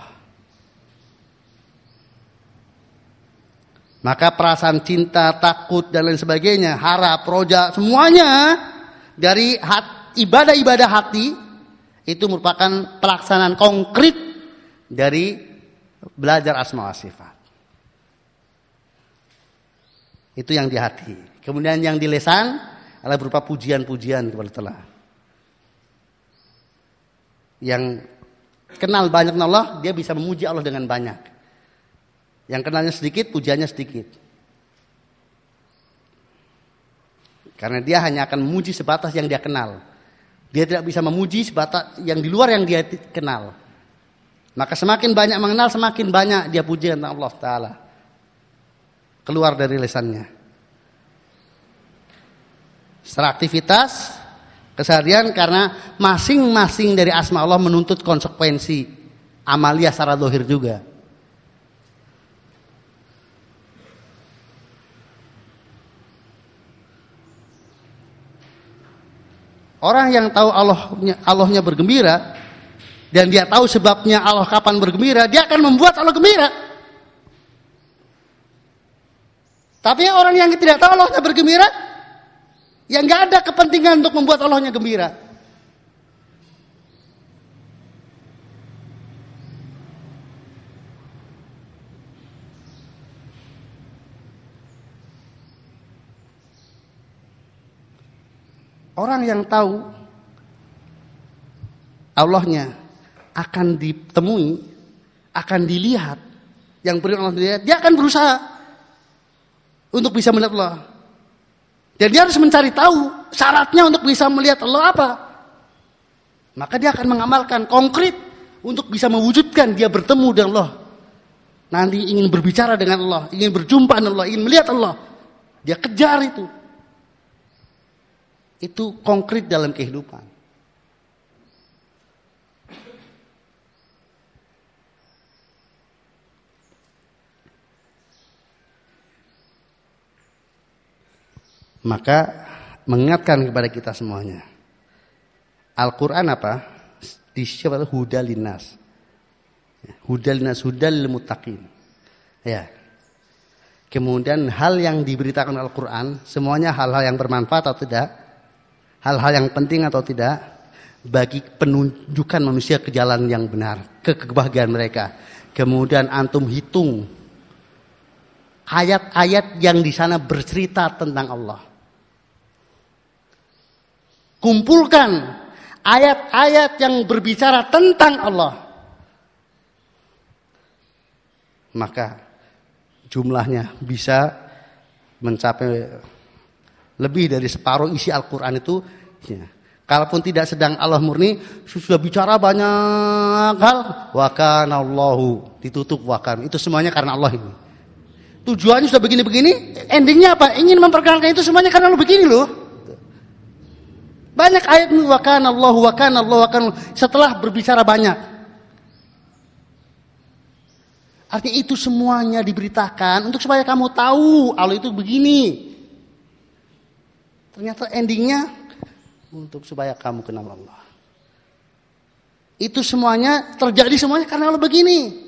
Maka perasaan cinta, takut dan lain sebagainya, harap, roja, semuanya dari hat, ibadah-ibadah hati itu merupakan pelaksanaan konkret dari belajar asma wa sifat. Itu yang di hati. Kemudian yang di lisan adalah berupa pujian-pujian kepada Allah. Yang kenal banyak Allah, dia bisa memuji Allah dengan banyak. Yang kenalnya sedikit, pujiannya sedikit. Karena dia hanya akan memuji sebatas yang dia kenal. Dia tidak bisa memuji sebatas yang di luar yang dia kenal. Maka semakin banyak mengenal, semakin banyak dia puji tentang Allah Ta'ala. Keluar dari lisannya. Secara aktivitas, keseharian, karena masing-masing dari asma Allah menuntut konsekuensi amalia secara zahir juga. Orang yang tahu Allahnya, Allahnya bergembira dan dia tahu sebabnya Allah kapan bergembira, dia akan membuat Allah gembira. Tapi orang yang tidak tahu Allahnya bergembira, yang nggak ada kepentingan untuk membuat Allahnya gembira. Orang yang tahu Allahnya akan ditemui, akan dilihat, yang beri Allah dilihat, dia akan berusaha untuk bisa melihat Allah. Dan dia harus mencari tahu syaratnya untuk bisa melihat Allah apa. Maka dia akan mengamalkan konkret untuk bisa mewujudkan dia bertemu dengan Allah. Nanti ingin berbicara dengan Allah, ingin berjumpa dengan Allah, ingin melihat Allah. Dia kejar itu. Itu konkret dalam kehidupan. Maka mengingatkan kepada kita semuanya. Al-Quran apa? Disebut hudal linnas. Hudal linnas, hudal lil muttaqin. Ya. Kemudian hal yang diberitakan Al-Quran semuanya hal-hal yang bermanfaat atau tidak? Hal-hal yang penting atau tidak? Bagi penunjukan manusia ke jalan yang benar, ke kebahagiaan mereka. Kemudian antum hitung ayat-ayat yang di sana bercerita tentang Allah. Kumpulkan ayat-ayat yang berbicara tentang Allah. Maka jumlahnya bisa mencapai lebih dari separuh isi Al-Quran itu. Ya. Kalaupun tidak sedang Allah murni, sudah bicara banyak hal. Wa kana Allahu, ditutup wa kana. Itu semuanya karena Allah ini. Tujuannya sudah begini-begini, endingnya apa? Ingin memperkenalkan itu semuanya karena Allah begini loh. Banyak ayat wa kana Allahu wa kana Allahu wa kana setelah berbicara banyak. Artinya itu semuanya diberitakan untuk supaya kamu tahu Allah itu begini. Ternyata endingnya untuk supaya kamu kenal Allah. Itu semuanya terjadi semuanya karena Allah begini.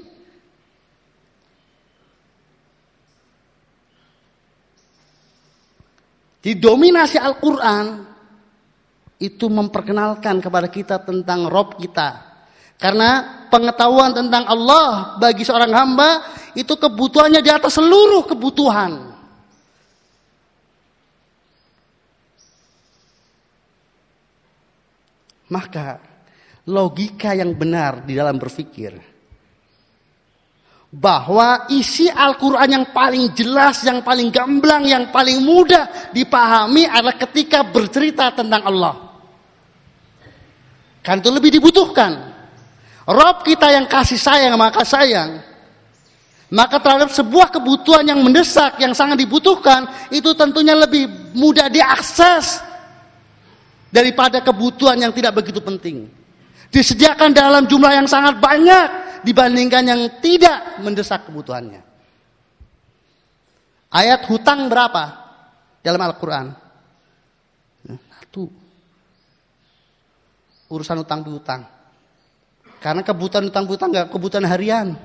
Didominasi Al-Quran itu memperkenalkan kepada kita tentang Rabb kita. Karena pengetahuan tentang Allah bagi seorang hamba itu kebutuhannya di atas seluruh kebutuhan. Maka logika yang benar di dalam berpikir bahwa isi Al-Quran yang paling jelas, yang paling gamblang, yang paling mudah dipahami adalah ketika bercerita tentang Allah. Kan itu lebih dibutuhkan. Rabb kita yang kasih sayang, maka sayang. Maka terhadap sebuah kebutuhan yang mendesak, yang sangat dibutuhkan, itu tentunya lebih mudah diakses daripada kebutuhan yang tidak begitu penting. Disediakan dalam jumlah yang sangat banyak dibandingkan yang tidak mendesak kebutuhannya. Ayat hutang berapa dalam Al-Quran? Satu. Urusan hutang piutang. Karena kebutuhan hutang piutang enggak kebutuhan harian.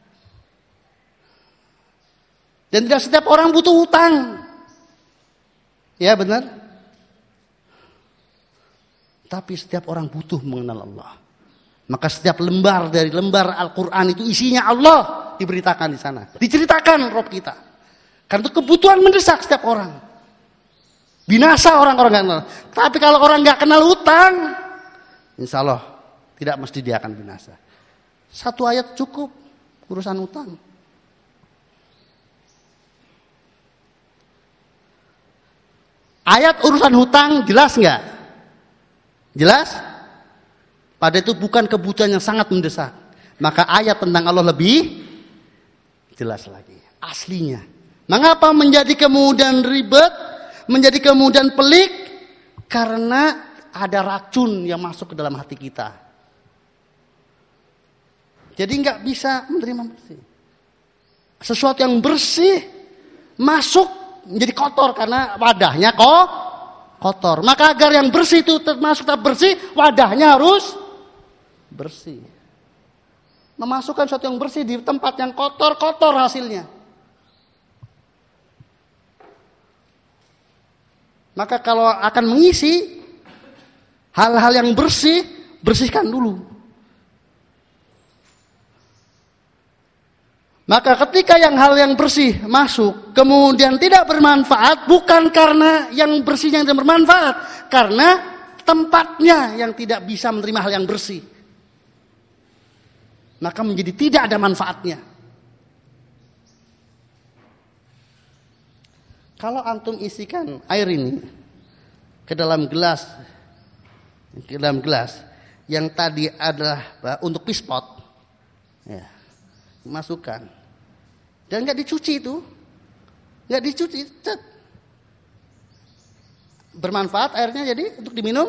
Dan tidak setiap orang butuh hutang. Ya benar. Tapi setiap orang butuh mengenal Allah. Maka setiap lembar dari lembar Al-Quran itu isinya Allah diberitakan di sana. Diceritakan Rabb kita. Karena itu kebutuhan mendesak setiap orang. Binasa orang-orang nggak kenal. Tapi kalau orang nggak kenal hutang, insya Allah tidak mesti dia akan binasa. Satu ayat cukup urusan hutang. Ayat urusan hutang jelas nggak? Jelas? Pada itu bukan kebutuhan yang sangat mendesak. Maka ayat tentang Allah lebih jelas lagi. Aslinya. Mengapa menjadi kemudian ribet? Menjadi kemudian pelik? Karena ada racun yang masuk ke dalam hati kita. Jadi nggak bisa menerima bersih. Sesuatu yang bersih masuk menjadi kotor karena wadahnya kok kotor. Maka agar yang bersih itu termasuk tak bersih, wadahnya harus bersih. Memasukkan sesuatu yang bersih di tempat yang kotor, kotor hasilnya. Maka kalau akan mengisi hal-hal yang bersih, bersihkan dulu. Maka ketika yang hal yang bersih masuk, kemudian tidak bermanfaat, bukan karena yang bersihnya yang tidak bermanfaat, karena tempatnya yang tidak bisa menerima hal yang bersih. Maka menjadi tidak ada manfaatnya. Kalau antum isikan air ini ke dalam gelas, ke dalam gelas, yang tadi adalah untuk pispot, ya, masukkan, dan nggak dicuci itu, nggak dicuci, cet. Bermanfaat airnya jadi untuk diminum,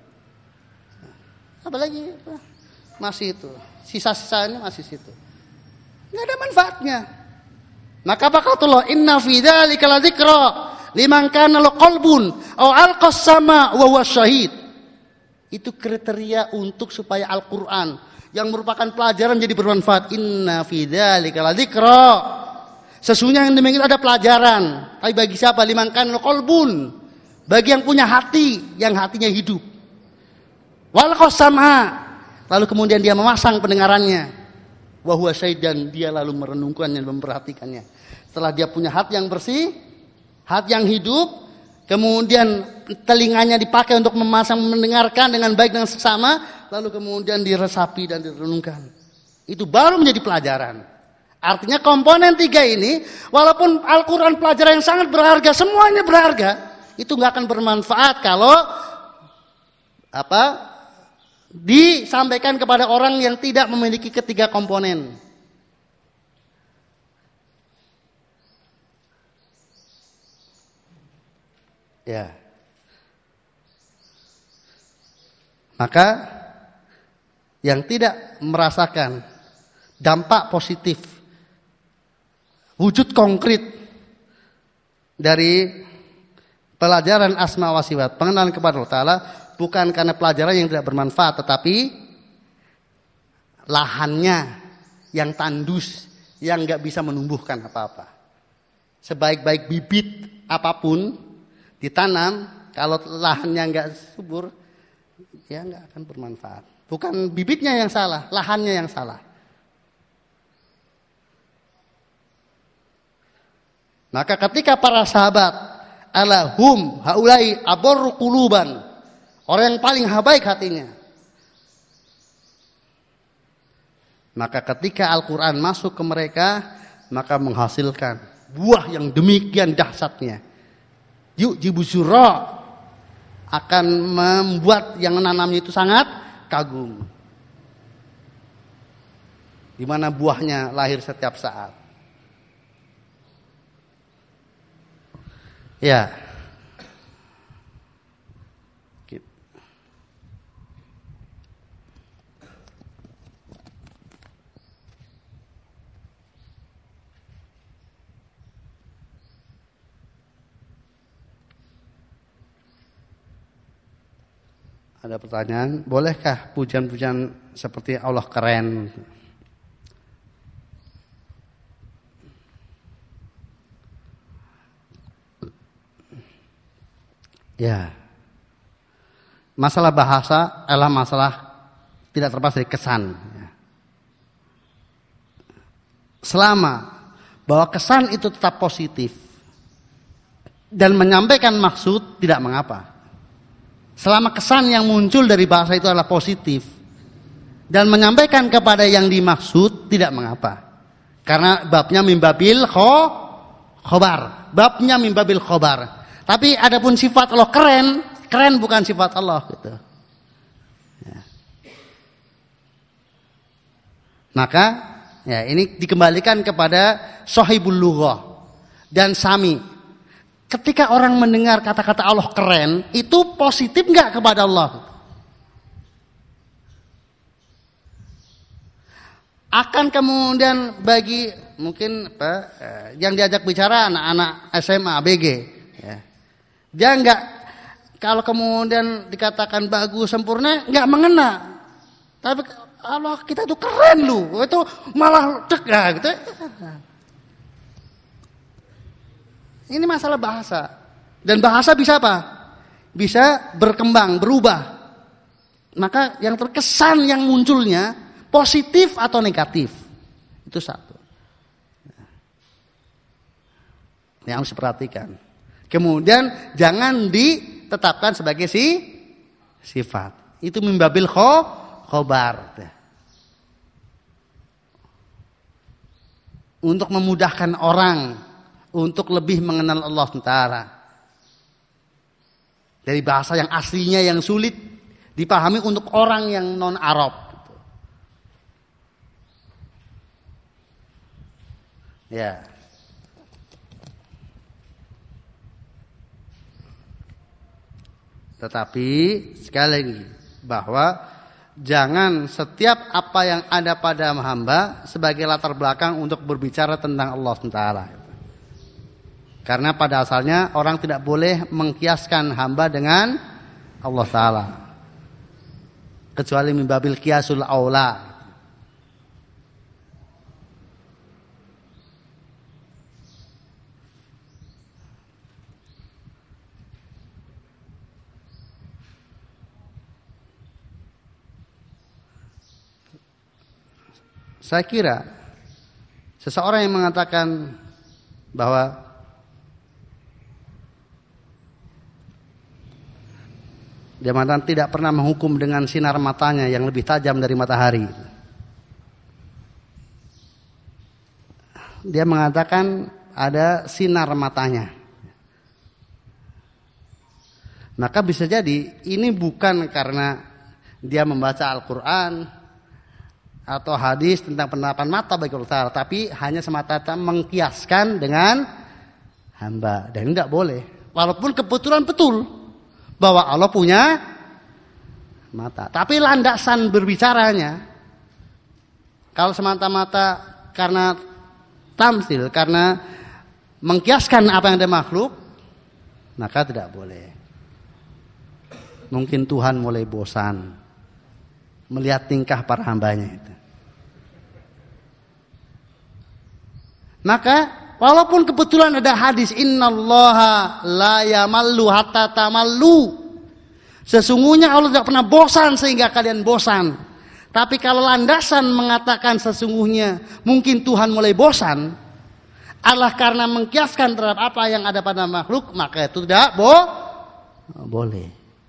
apalagi masih itu, sisa-sisanya masih situ, nggak ada manfaatnya. Maka bakatullah inna fi dzalika ladzikra liman kana lahu qalbun aw alqas sama wa huwa syahid. Itu kriteria untuk supaya Al-Qur'an yang merupakan pelajaran jadi bermanfaat. Inna fi dzalika ladzikra. Sesungguhnya yang demikian ada pelajaran. Tapi bagi siapa? Liman kana lahu qalbun. Bagi yang punya hati, yang hatinya hidup. Wal qasama. Lalu kemudian dia memasang pendengarannya. Wa huwa syahid, dan dia lalu merenungkannya dan memperhatikannya. Setelah dia punya hati yang bersih, hati yang hidup, kemudian telinganya dipakai untuk memasang mendengarkan dengan baik dengan seksama, lalu kemudian diresapi dan direnungkan. Itu baru menjadi pelajaran. Artinya komponen tiga ini, walaupun Al-Quran pelajaran yang sangat berharga, semuanya berharga, itu nggak akan bermanfaat kalau apa disampaikan kepada orang yang tidak memiliki ketiga komponen. Ya. Maka yang tidak merasakan dampak positif, wujud konkret dari pelajaran asma wa sifat, pengenalan kepada Allah Ta'ala, bukan karena pelajaran yang tidak bermanfaat, tetapi lahannya yang tandus, yang nggak bisa menumbuhkan apa-apa. Sebaik-baik bibit apapun ditanam, kalau lahannya nggak subur, ya nggak akan bermanfaat. Bukan bibitnya yang salah, lahannya yang salah. Maka ketika para sahabat alahum haulai aborru quluban, orang yang paling baik hatinya, maka ketika Al-Quran masuk ke mereka, maka menghasilkan buah yang demikian dahsyatnya. Yuk jibusura, akan membuat yang menanamnya itu sangat kagum. Di mana buahnya lahir setiap saat. Ya. Ada pertanyaan, bolehkah pujian-pujian seperti Allah keren? Ya, masalah bahasa adalah masalah tidak terlepas dari kesan. Selama bahwa kesan itu tetap positif dan menyampaikan maksud, tidak mengapa. Selama kesan yang muncul dari bahasa itu adalah positif dan menyampaikan kepada yang dimaksud, tidak mengapa. Karena babnya mimbabil kho, khobar. Babnya mimbabil khobar. Tapi adapun sifat Allah keren, keren bukan sifat Allah gitu. Ya. Maka ya ini dikembalikan kepada sahibul lughah dan sami. Ketika orang mendengar kata-kata Allah keren, itu positif nggak kepada Allah? Akan kemudian bagi mungkin apa, yang diajak bicara anak-anak S M A, B G, ya. Dia nggak, kalau kemudian dikatakan bagus, sempurna, nggak mengena. Tapi Allah kita itu keren lu, itu malah cek ya gitu. Ini masalah bahasa. Dan bahasa bisa apa? Bisa berkembang, berubah. Maka yang terkesan yang munculnya positif atau negatif. Itu satu. Yang harus diperhatikan. Kemudian jangan ditetapkan sebagai si sifat. Itu mimbabil kho, khobar. Untuk memudahkan orang untuk lebih mengenal Allah Taala. Dari bahasa yang aslinya yang sulit Dipahami untuk orang yang non Arab. Gitu. Ya. Tetapi sekali lagi bahwa jangan setiap apa yang ada pada hamba sebagai latar belakang untuk berbicara tentang Allah subhanahu wa taala. Karena pada asalnya orang tidak boleh mengkiaskan hamba dengan Allah Ta'ala. Kecuali min babil qiyasul aula. Saya kira seseorang yang mengatakan bahwa dia mengatakan tidak pernah menghukum dengan sinar matanya yang lebih tajam dari matahari. Dia mengatakan ada sinar matanya. Maka bisa jadi ini bukan karena dia membaca Al-Quran atau hadis tentang penerapan mata bagi Allah Ta'ala, tapi hanya semata-mata mengkiaskan dengan hamba. Dan ini tidak boleh. Walaupun kebetulan betul bahwa Allah punya mata. Tapi landasan berbicaranya, kalau semata-mata karena tamsil, karena mengkiaskan apa yang ada makhluk, maka tidak boleh. Mungkin Tuhan mulai bosan melihat tingkah para hambanya itu. Maka walaupun kebetulan ada hadis innallaha la yamallu hatta tamallu. Sesungguhnya Allah tidak pernah bosan sehingga kalian bosan. Tapi kalau landasan mengatakan sesungguhnya mungkin Tuhan mulai bosan, Allah karena mengkiaskan terhadap apa yang ada pada makhluk, maka itu tidak bo boleh.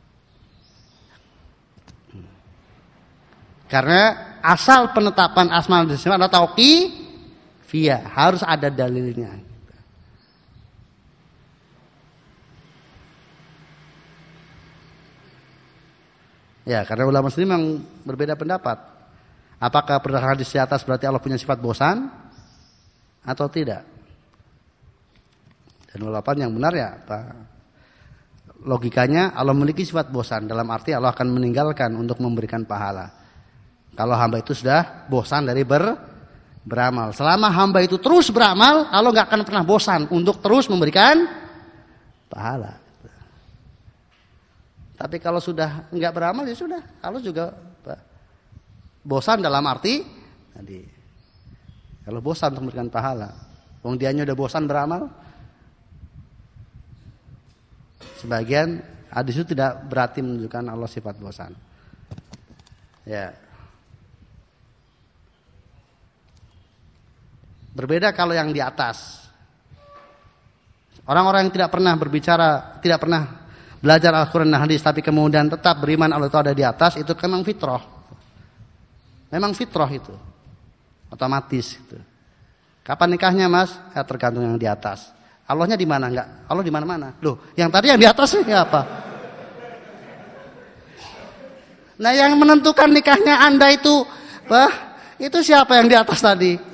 Karena asal penetapan asma dan sifat adalah tauqifiyah, harus ada dalilnya. Ya, karena ulama muslim memang berbeda pendapat. Apakah berdasarkan hadis di atas berarti Allah punya sifat bosan atau tidak? Dan ulama yang benar ya, apa? Logikanya Allah memiliki sifat bosan, dalam arti Allah akan meninggalkan untuk memberikan pahala. Kalau hamba itu sudah bosan dari ber, beramal. Selama hamba itu terus beramal, Allah nggak akan pernah bosan untuk terus memberikan pahala. Tapi kalau sudah nggak beramal ya sudah, Allah juga bosan dalam arti tadi. Kalau bosan untuk memberikan pahala, wong dianya udah bosan beramal. Sebagian hadis itu tidak berarti menunjukkan Allah sifat bosan. Ya. Berbeda kalau yang di atas. Orang-orang yang tidak pernah berbicara, tidak pernah belajar Al-Quran dan hadis, tapi kemudian tetap beriman Allah itu ada di atas, itu memang fitrah. Memang fitrah itu. Otomatis itu. Kapan nikahnya, Mas? Ya, tergantung yang di atas. Allahnya di mana? Enggak. Allah di mana-mana. Loh, yang tadi yang di atas ini apa? Nah, yang menentukan nikahnya Anda itu, bah, itu siapa yang di atas tadi?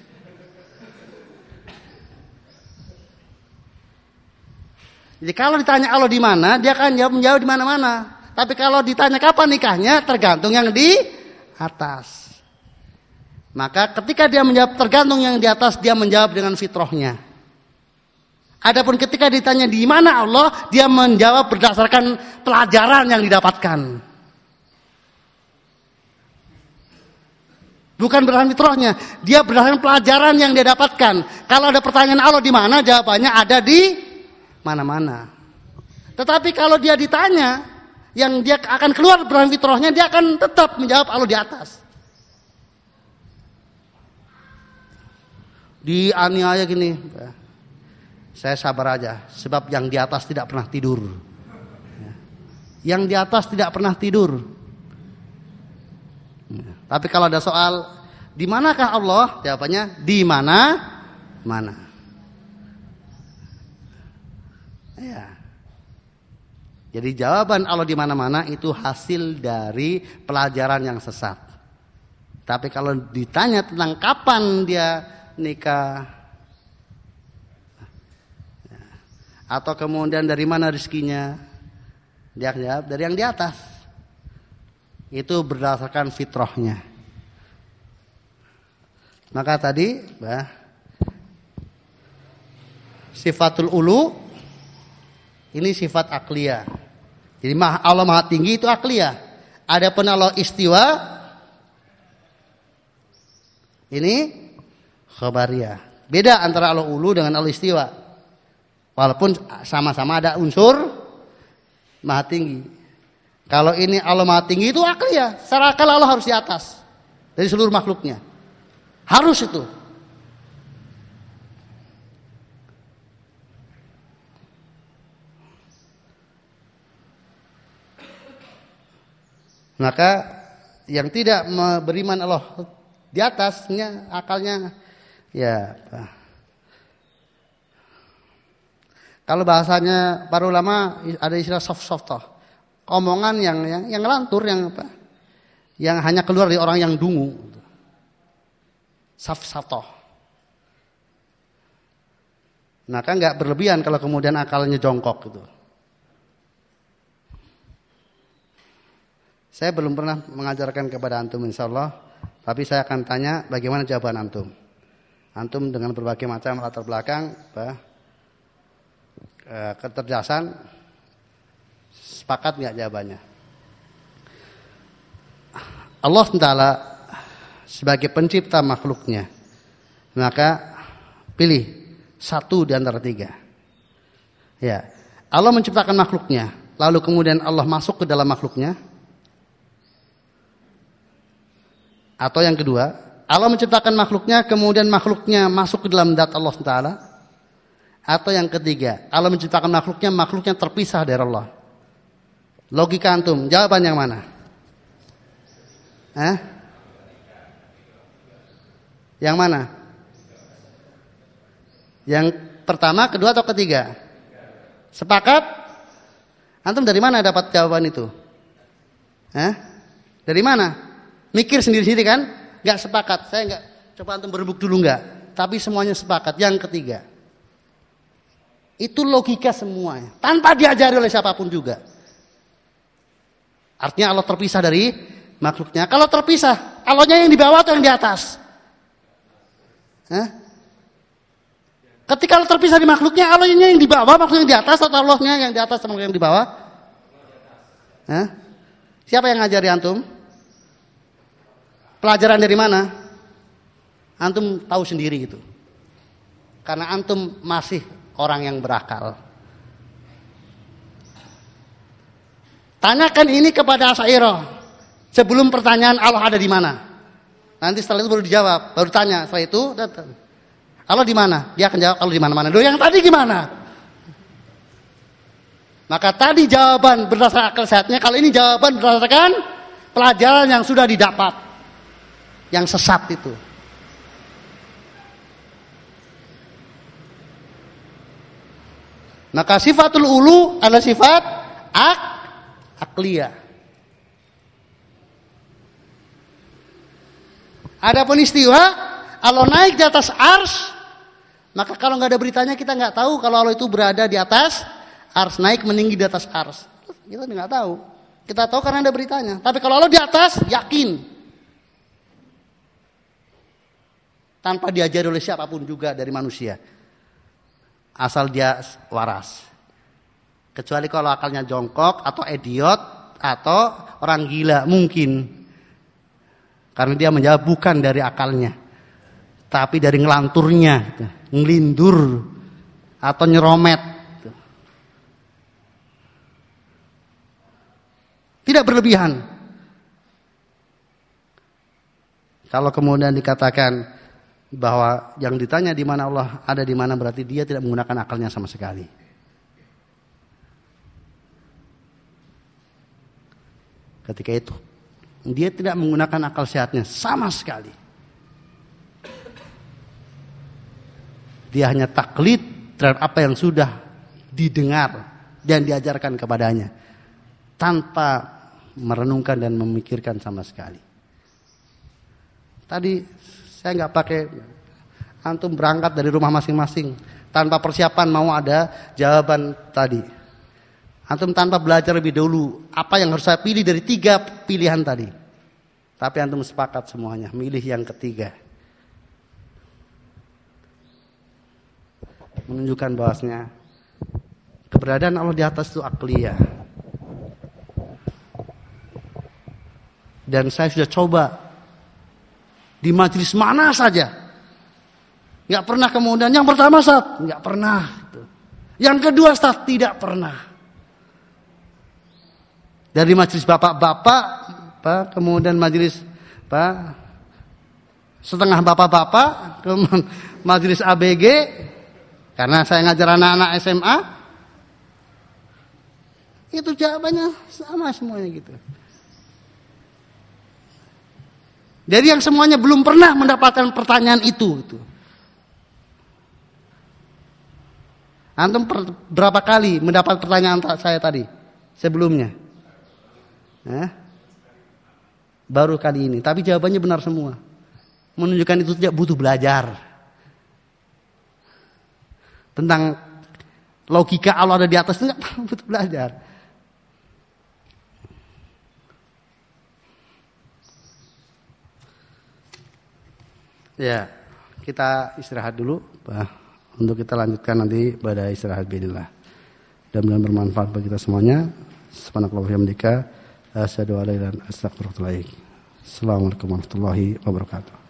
Jadi kalau ditanya Allah di mana, dia akan jawab menjawab di mana-mana. Tapi kalau ditanya kapan nikahnya, tergantung yang di atas. Maka ketika dia menjawab tergantung yang di atas, dia menjawab dengan fitrahnya. Adapun ketika ditanya di mana Allah, dia menjawab berdasarkan pelajaran yang didapatkan. Bukan berdasarkan fitrahnya, dia berdasarkan pelajaran yang dia dapatkan. Kalau ada pertanyaan Allah di mana, jawabannya ada di mana-mana. Tetapi kalau dia ditanya, yang dia akan keluar berdasarkan fitrahnya, dia akan tetap menjawab Allah di atas. Dianiaya gini, saya sabar aja, sebab yang di atas tidak pernah tidur. Yang di atas tidak pernah tidur. Tapi kalau ada soal, di manakah Allah? Jawabannya di mana? Mana? Ya. Jadi jawaban Allah di mana-mana itu hasil dari pelajaran yang sesat. Tapi kalau ditanya tentang kapan dia nikah, atau kemudian dari mana rezekinya, dia jawab dari yang di atas. Itu berdasarkan fitrahnya. Maka tadi bah, sifatul ulu ini sifat akliyah. Jadi Allah Maha Tinggi itu akliyah. Adapun Allah istiwa ini khabariyah. Beda antara Allah ulu dengan Allah istiwa. Walaupun sama-sama ada unsur Maha Tinggi. Kalau ini Allah Maha Tinggi itu akliyah. Secara akal Allah harus di atas dari seluruh makhluknya. Harus itu. Maka yang tidak beriman Allah di atasnya akalnya ya apa? Kalau bahasanya para ulama ada istilah soft-soft, omongan yang yang yang ngelantur, yang apa? Yang hanya keluar dari orang yang dungu. Soft-soft. Maka nggak berlebihan kalau kemudian akalnya jongkok gitu. Saya belum pernah mengajarkan kepada antum insyaallah, tapi saya akan tanya bagaimana jawaban antum. Antum dengan berbagai macam latar belakang, bah, kecerdasan, sepakat nggak jawabannya? Allah Taala sebagai pencipta makhluknya, maka pilih satu di antara tiga. Ya, Allah menciptakan makhluknya, lalu kemudian Allah masuk ke dalam makhluknya. Atau yang kedua, Allah menciptakan makhluknya, kemudian makhluknya masuk ke dalam zat Allah Taala. Atau yang ketiga, Allah menciptakan makhluknya, makhluknya terpisah dari Allah. Logika antum, jawaban yang mana? Hah? Yang mana? Yang pertama, kedua atau ketiga? Sepakat? Antum dari mana dapat jawaban itu? Hah? Dari mana? Mikir sendiri-sendiri kan? Gak sepakat. Saya gak coba antum berebut dulu gak? Tapi semuanya sepakat. Yang ketiga, itu logika semuanya, tanpa diajari oleh siapapun juga. Artinya Allah terpisah dari makhluknya. Kalau terpisah, Allahnya yang di bawah atau yang di atas? Hah? Ketika Allah terpisah di makhluknya, Allahnya yang di bawah, makhluknya yang di atas, atau Allahnya yang di atas sama yang di bawah? Hah? Siapa yang ngajari antum? Pelajaran dari mana? Antum tahu sendiri itu. Karena antum masih orang yang berakal. Tanyakan ini kepada Asy'ariyah sebelum pertanyaan Allah ada di mana. Nanti setelah itu baru dijawab, baru tanya. Setelah itu datang. Allah di mana? Dia akan jawab Allah di mana-mana. Loh, yang tadi gimana? Maka tadi jawaban berdasarkan akal sehatnya, kalau ini jawaban berdasarkan pelajaran yang sudah didapat. Yang sesat itu. Maka sifatul ulu adalah sifat ak akliyah. Adapun istiwa, Allah naik di atas ars, maka kalau nggak ada beritanya kita nggak tahu kalau Allah itu berada di atas ars, naik meninggi di atas ars. Kita nggak tahu. Kita tahu karena ada beritanya. Tapi kalau Allah di atas, yakin. Tanpa diajari oleh siapapun juga dari manusia. Asal dia waras. Kecuali kalau akalnya jongkok atau idiot atau orang gila mungkin. Karena dia menjawab bukan dari akalnya. Tapi dari ngelanturnya. Ngelindur. Atau nyeromet. Tidak berlebihan. Kalau kemudian dikatakan bahwa yang ditanya di mana Allah ada di mana, berarti dia tidak menggunakan akalnya sama sekali. Ketika itu dia tidak menggunakan akal sehatnya sama sekali. Dia hanya taklid terhadap apa yang sudah didengar dan diajarkan kepadanya. tanpa merenungkan dan memikirkan sama sekali. Tadi saya nggak pakai, antum berangkat dari rumah masing-masing tanpa persiapan mau ada jawaban tadi. Antum tanpa belajar lebih dulu apa yang harus saya pilih dari tiga pilihan tadi. Tapi antum sepakat semuanya milih yang ketiga. Menunjukkan bahwasanya keberadaan Allah di atas itu akliyah. Dan saya sudah coba di majelis mana saja, nggak pernah kemudian yang pertama Ustaz, nggak pernah. Yang kedua Ustaz, tidak pernah. Dari majelis bapak-bapak, Pak, kemudian majelis Pak, setengah bapak-bapak, kemudian majelis A B G, karena saya ngajar anak-anak S M A, itu jawabannya sama semuanya gitu. Jadi yang semuanya belum pernah mendapatkan pertanyaan itu. Gitu. Antum per, berapa kali mendapat pertanyaan saya tadi sebelumnya? Nah, baru kali ini. Tapi jawabannya benar semua. Menunjukkan itu tidak butuh belajar. Tentang logika Allah ada di atas itu tidak butuh belajar. Ya, kita istirahat dulu, Pak. Untuk kita lanjutkan nanti pada istirahat biidznillah. Mudah-mudahan bermanfaat bagi kita semuanya. Subhanallah wa bihamdika, asyhadu an la ilaha illa anta astaghfiruka wa atubu ilaik. Assalamualaikum warahmatullahi wabarakatuh.